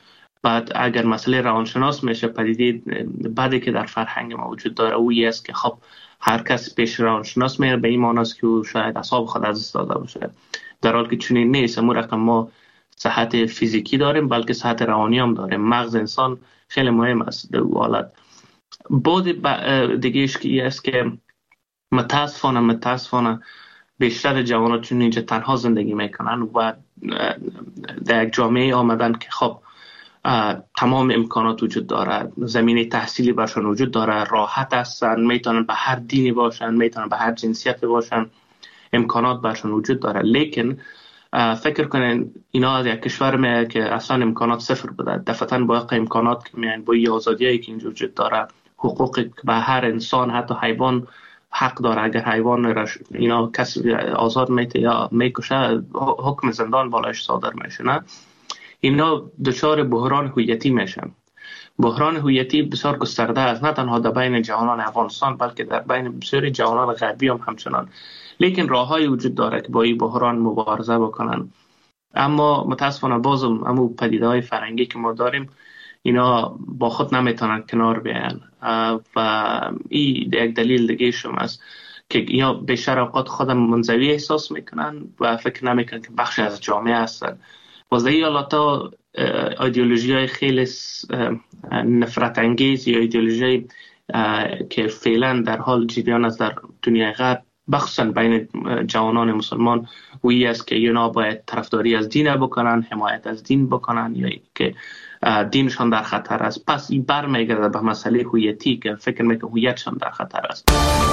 بعد اگر مسئله روانشناس میشه، پدیده بعدی که در فرهنگ ما وجود داره اویی است که خب هر کس پیش روانشناس میره به این معنی است که او شاید اعصاب خود از دست داده باشه، در حالی که چنین نیست. اما رقم ما صحت فیزیکی داریم بلکه صحت روانی هم داریم. مغز انسان خیلی مهم است در او حالت. بود دیگهش که است که متاسفانه متاسفانه بیشتر جوانان چون اینجا تنها زندگی میکنن و در یک جامعه آمدن که خب تمام امکانات وجود داره، زمینه تحصیلی برشان وجود داره، راحت هستن، میتونن به هر دینی باشن، میتونن به هر جنسیتی باشن، امکانات برشان وجود داره. لیکن فکر کنین اینا از یک کشور میاد که اصلا امکانات صفر بوده، دفعتاً با امکانات که میان با آزادیایی که اینجا وجود داره، حقوقی که به هر انسان حتی حیوان حق داره، اگر حیوان رش... اینا کسی آزاد میته یا میکشه حکم زندان بالایش صادر میشه، نه اینا دچار بحران هویتی میشن. بحران هویتی بسیار گسترده است، نه تنها در بین جوانان افغانستان بلکه در بین بسیاری جوانان غربی هم همچنان. لیکن راههایی وجود داره که با این بحران مبارزه بکنن. اما متاسفانه بازم همو پدیده‌های فرهنگی که ما داریم اینا با خود نمیتونن کنار بیان و این یک دلیل دیگه شما است که اینا بیشتر اوقات خودم منزوی احساس میکنن و فکر نمیکنن که بخشی از جامعه هستن. واسه حالاتا ایدئولوژی های خیلی نفرت انگیز یا ایدئولوژی که فعلا در حال جریان است در دنیای غرب، بخصوصا بین جوانان مسلمان، وی است که اینا باید طرفداری از دین بکنن، حمایت از دین بکنن یا که دینشان در خطر است. پس این برمیگرده به مسئله هویتی که فکر میکنه هویتشان در خطر است.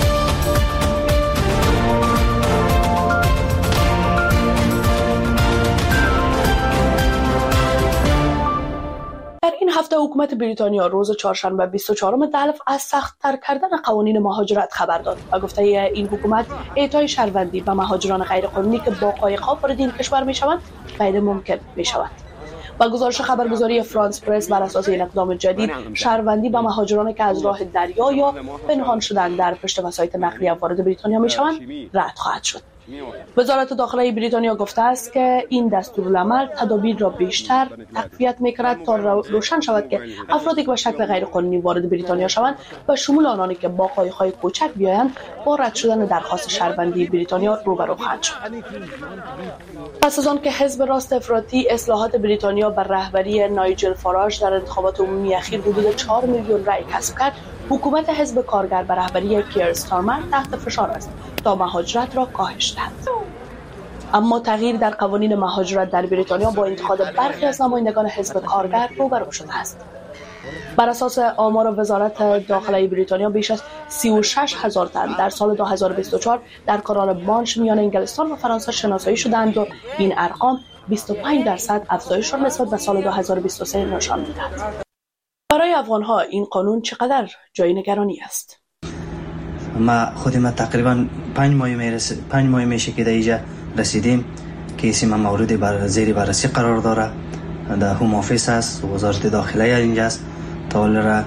در این هفته حکومت بریتانیا روز چهارشنبه بیست و چهارم دلف از سخت‌تر کردن قوانین مهاجرت خبر داد و گفته این حکومت اعطای شهروندی به مهاجران غیرقانونی که با قایق‌ها وارد این کشور می‌شوند غیر ممکن می‌شود. با گزارش خبرگزاری فرانس پرس بر اساس این اقدام جدید، شهروندی به مهاجرانی که از راه دریا یا پنهان شدن در پشت وسایط نقلیه وارد بریتانیا می‌شوند رد خواهد شد. وزارت داخلی بریتانیا گفته است که این دستورالعمل تدابیر را بیشتر تقویت می‌کند تا روشن شود که افرادی که به شکل غیرقانونی وارد بریتانیا شوند و شمول آنانی که با قایق‌های کوچک بیایند با رد شدن درخواست شهروندی بریتانیا روبرو خواهند شد. پس از آن که حزب راست افراطی اصلاحات بریتانیا بر رهبری نایجل فاراژ در انتخابات عمومی اخیر حدود چهار میلیون رای کسب کرد، حکومت حزب کارگر بر رهبری کیر استارمر تحت فشار است تا مهاجرت را کاهش دهد. اما تغییر در قوانین مهاجرت در بریتانیا با انتقاد برخی از نمایندگان حزب کارگر روبرو شده است. بر اساس آمار وزارت داخلی بریتانیا بیش از سی و شش هزار تن در سال دو هزار و بیست و چهار در کانال مانش میان انگلستان و فرانسه شناسایی شدند و این ارقام بیست و پنج درصد افزایش را نسبت به سال دو هزار و بیست و سه نشان می‌دهد. برای افغان‌ها این قانون چقدر جای نگرانی است؟ ما خود ما تقریبا پنج ماه میرسه پنج ماه میشه که در اینجا رسیدیم که اسم مورد بر زیر بررسی قرار داره. در هوم آفیس است، وزارت داخله اینجاست. تا حالا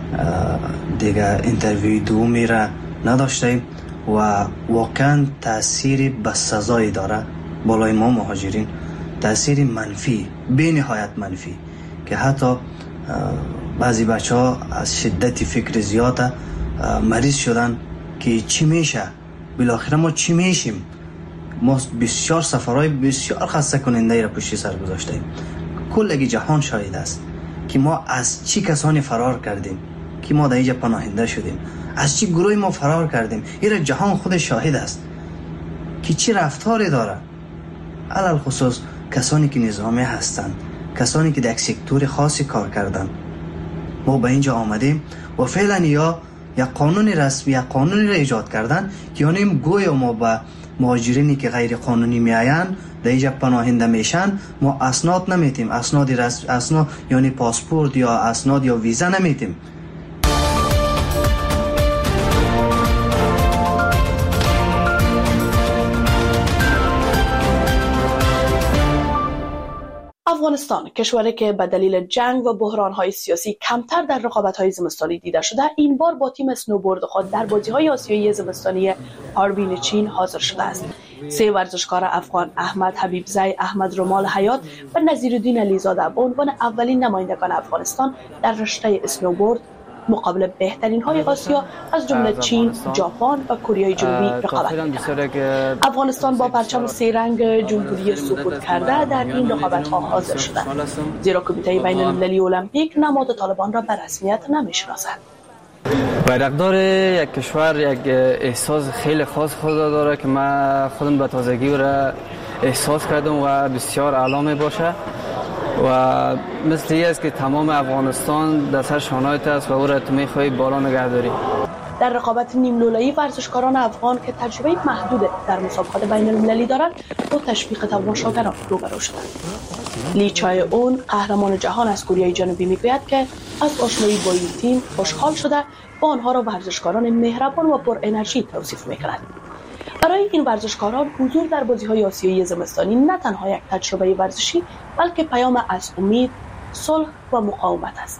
دیگه اینترویو دومی را نداشتیم و واقعا تاثیر بسزایی داره بالای ما مهاجرین، تاثیر منفی، بی نهایت منفی که حتی بعضی بچه ها از شدت فکر زیاده مریض شدن که چی میشه، بالاخره ما چی میشیم. ما بسیار سفرهای بسیار خسته کننده را پشت سر گذاشتیم. کل جهان شاهد است که ما از چی کسانی فرار کردیم که ما در اینجا پناهنده شدیم، از چی گروه ما فرار کردیم. این جهان خود شاهد است که چی رفتاری داره. علل خصوص کسانی که نظامی هستند، کسانی که در یک سکتور خاصی کار کردن. ما به اینجا آمدیم و فعلا یا یک قانون رسمی، یک قانونی را ایجاد کردن یعنی گویا ما به مهاجرینی که غیر قانونی میآیند در اینجا پناهنده میشن ما اسناد نمیتیم، اسناد رسمی، اسناد یعنی پاسپورت یا اسناد یا ویزا نمیتیم. افغانستان کشوری که به دلیل جنگ و بحران‌های سیاسی کمتر در رقابت‌های زمستانی دیده شده، این بار با تیم اسنوبورد خود در بازی‌های آسیایی زمستانی هاربین چین حاضر شده است. سه ورزشکار افغان احمد حبیبزی، احمد رمال حیات و نظیرالدین علیزاده به عنوان اولین نمایندگان افغانستان در رشته اسنوبورد مقابل بهترین های آسیا از جمله چین، ژاپن و کره جنوبی رقابت می‌کند. افغانستان با پرچم سه رنگ جمهوری سقوط کرده در این رقابت‌ها حاضر شده، زیرا کمیته بین المللی المپیک نماد طالبان را به رسمیت نمی‌شناسد. بیرقدار یک کشور یک احساس خیلی خاص خود داره که من خودم به تازگی را احساس کردم و بسیار اعلی می باشه و مثل این است که تمام افغانستان در سر شانه‌ات است و او را تو می‌خواهی بالا نگه داری. در رقابت نیم لوله‌ای ورزشکاران افغان که تجربه محدود در مسابقات بین المللی دارند با تشویق تماشاگران روبرو شدند. لی چای اون قهرمان جهان از کره جنوبی میگوید که از آشنایی با این تیم خوشحال شده و آنها را ورزشکاران مهربان و پر انرژی توصیف می‌کند. برای این ورزشکاران حضور در بازی‌های آسیایی زمستانی نه تنها یک تجربه ورزشی بلکه پیام از امید، صلح و مقاومت است.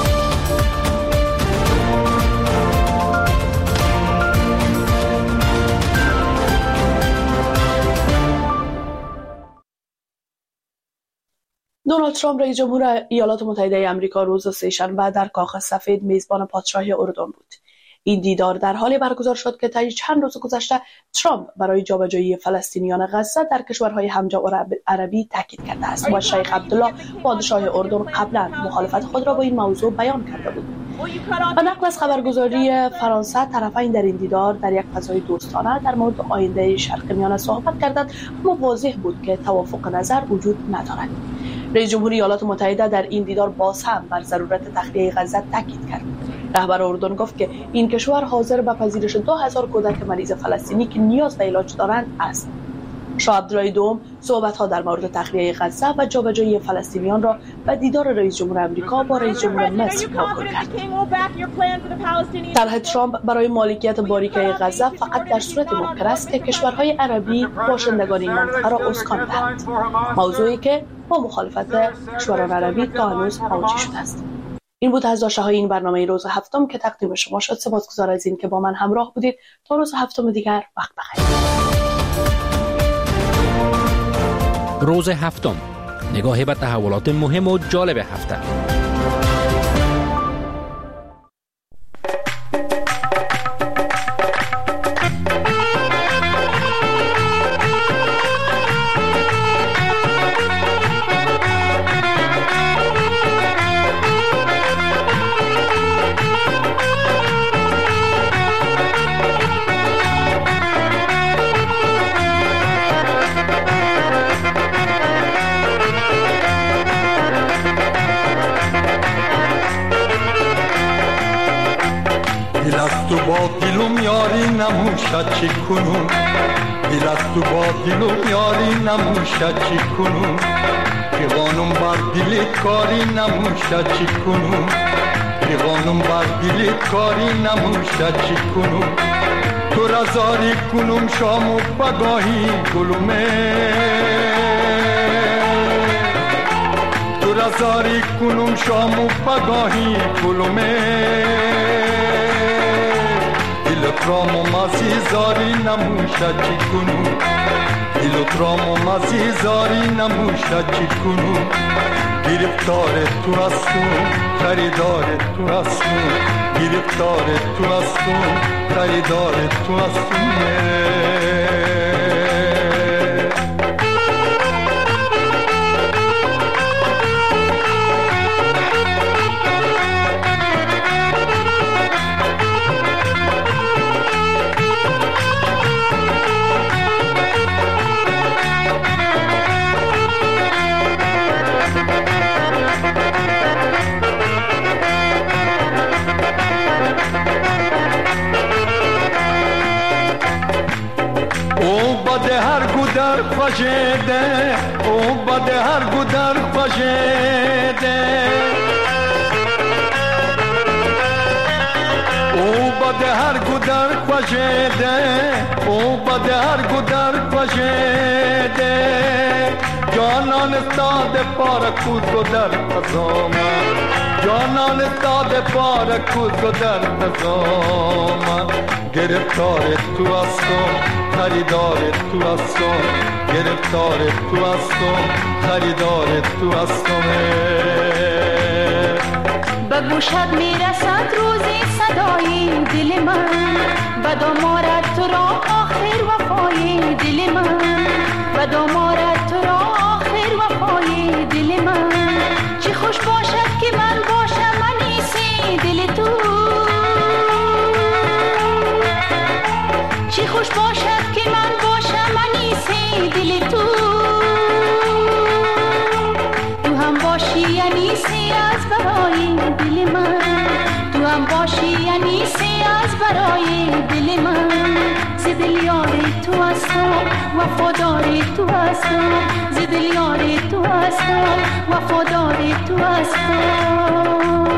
دونالد ترامپ رئیس جمهور ایالات متحده آمریکا روز سه‌شنبه در کاخ سفید میزبان پادشاه اردن بود. این دیدار در حالی برگزار شد که طی چند روز گذشته ترامپ برای جابجایی فلسطینیان غزه در کشورهای همجا عربی تاکید کرده است و شیخ عبدالله پادشاه اردن قبلا مخالفت خود را با این موضوع بیان کرده بود. به نقل از خبرگزاری فرانسه، طرفین در این دیدار در یک فضای دوستانه در مورد آینده شرق میانه صحبت کردند، اما واضح بود که توافق نظر وجود ندارد. رئیس جمهور ایالات متحده در این دیدار باز هم بر ضرورت تخلیه غزه تاکید کرد. رهبر اردن گفت که این کشور حاضر به پذیرش دو هزار کودک مریض فلسطینی که نیاز به علاج دارند است. شاه عبدالله دوم صحبت‌ها در مورد تخلیه غزه و جابجایی فلسطینیان را به دیدار رئیس جمهور آمریکا با رئیس جمهور مصر موکول کرد. طرح ترامپ برای مالکیت باریکه غزه فقط در صورت ممکن است که کشورهای عربی باشندگان این منطقه را اسکان دهند، موضوعی که با مخالفت کشوران عربی تا هنوز مواجه شده است. این بود از داشته های این برنامه روز هفتم که تقدیم شما شد. سپاسگزار از این که با من همراه بودید. تا روز هفتم دیگر، وقت بخیر. روز هفتم، نگاهی به تحولات مهم و جالب هفته. نموشد چی کنون دل از تو با دل یاری نموشد چی کنون پیغانم بر دل کاری نموشد چی کنون پیغانم بر دل کاری نموشد چی کنون تو رزاری کنم شام و بگاهی گلومه تو رزاری کنم شام و بگاهی گلومه دلترام و مزی زاری نموشد چی کنون دلترام و مزی زاری نموشد چی کنون گرفتار تو هستم خریدار تو هستم گرفتار تو هستم خریدار تو هستم در خوشیده او بده هر گو در خوشیده او بده هر گو در خوشیده او بده هر گو در خوشیده جانان استاد پار کوز و در تزام جانان استاد پار کوز و در تزام گرفتار تو هستم خریدار تو هستم گرفتار تو هستم خریدار تو هستم به گوشت میرسد روزی صدای دل من به دامارت تو را آخر وفای دل من به دامارت تو را آخر وفای دل من چه خوش باشد که من باشم انیسی دل تو چه خوش باشد که من باشم انیسی دل تو تو هم باشی انیسی از برای دل من تو هم باشی انیسی از برای دل من ز دل یار تو هستم وفادار تو هستم ز دل یار تو هستم وفادار تو هستم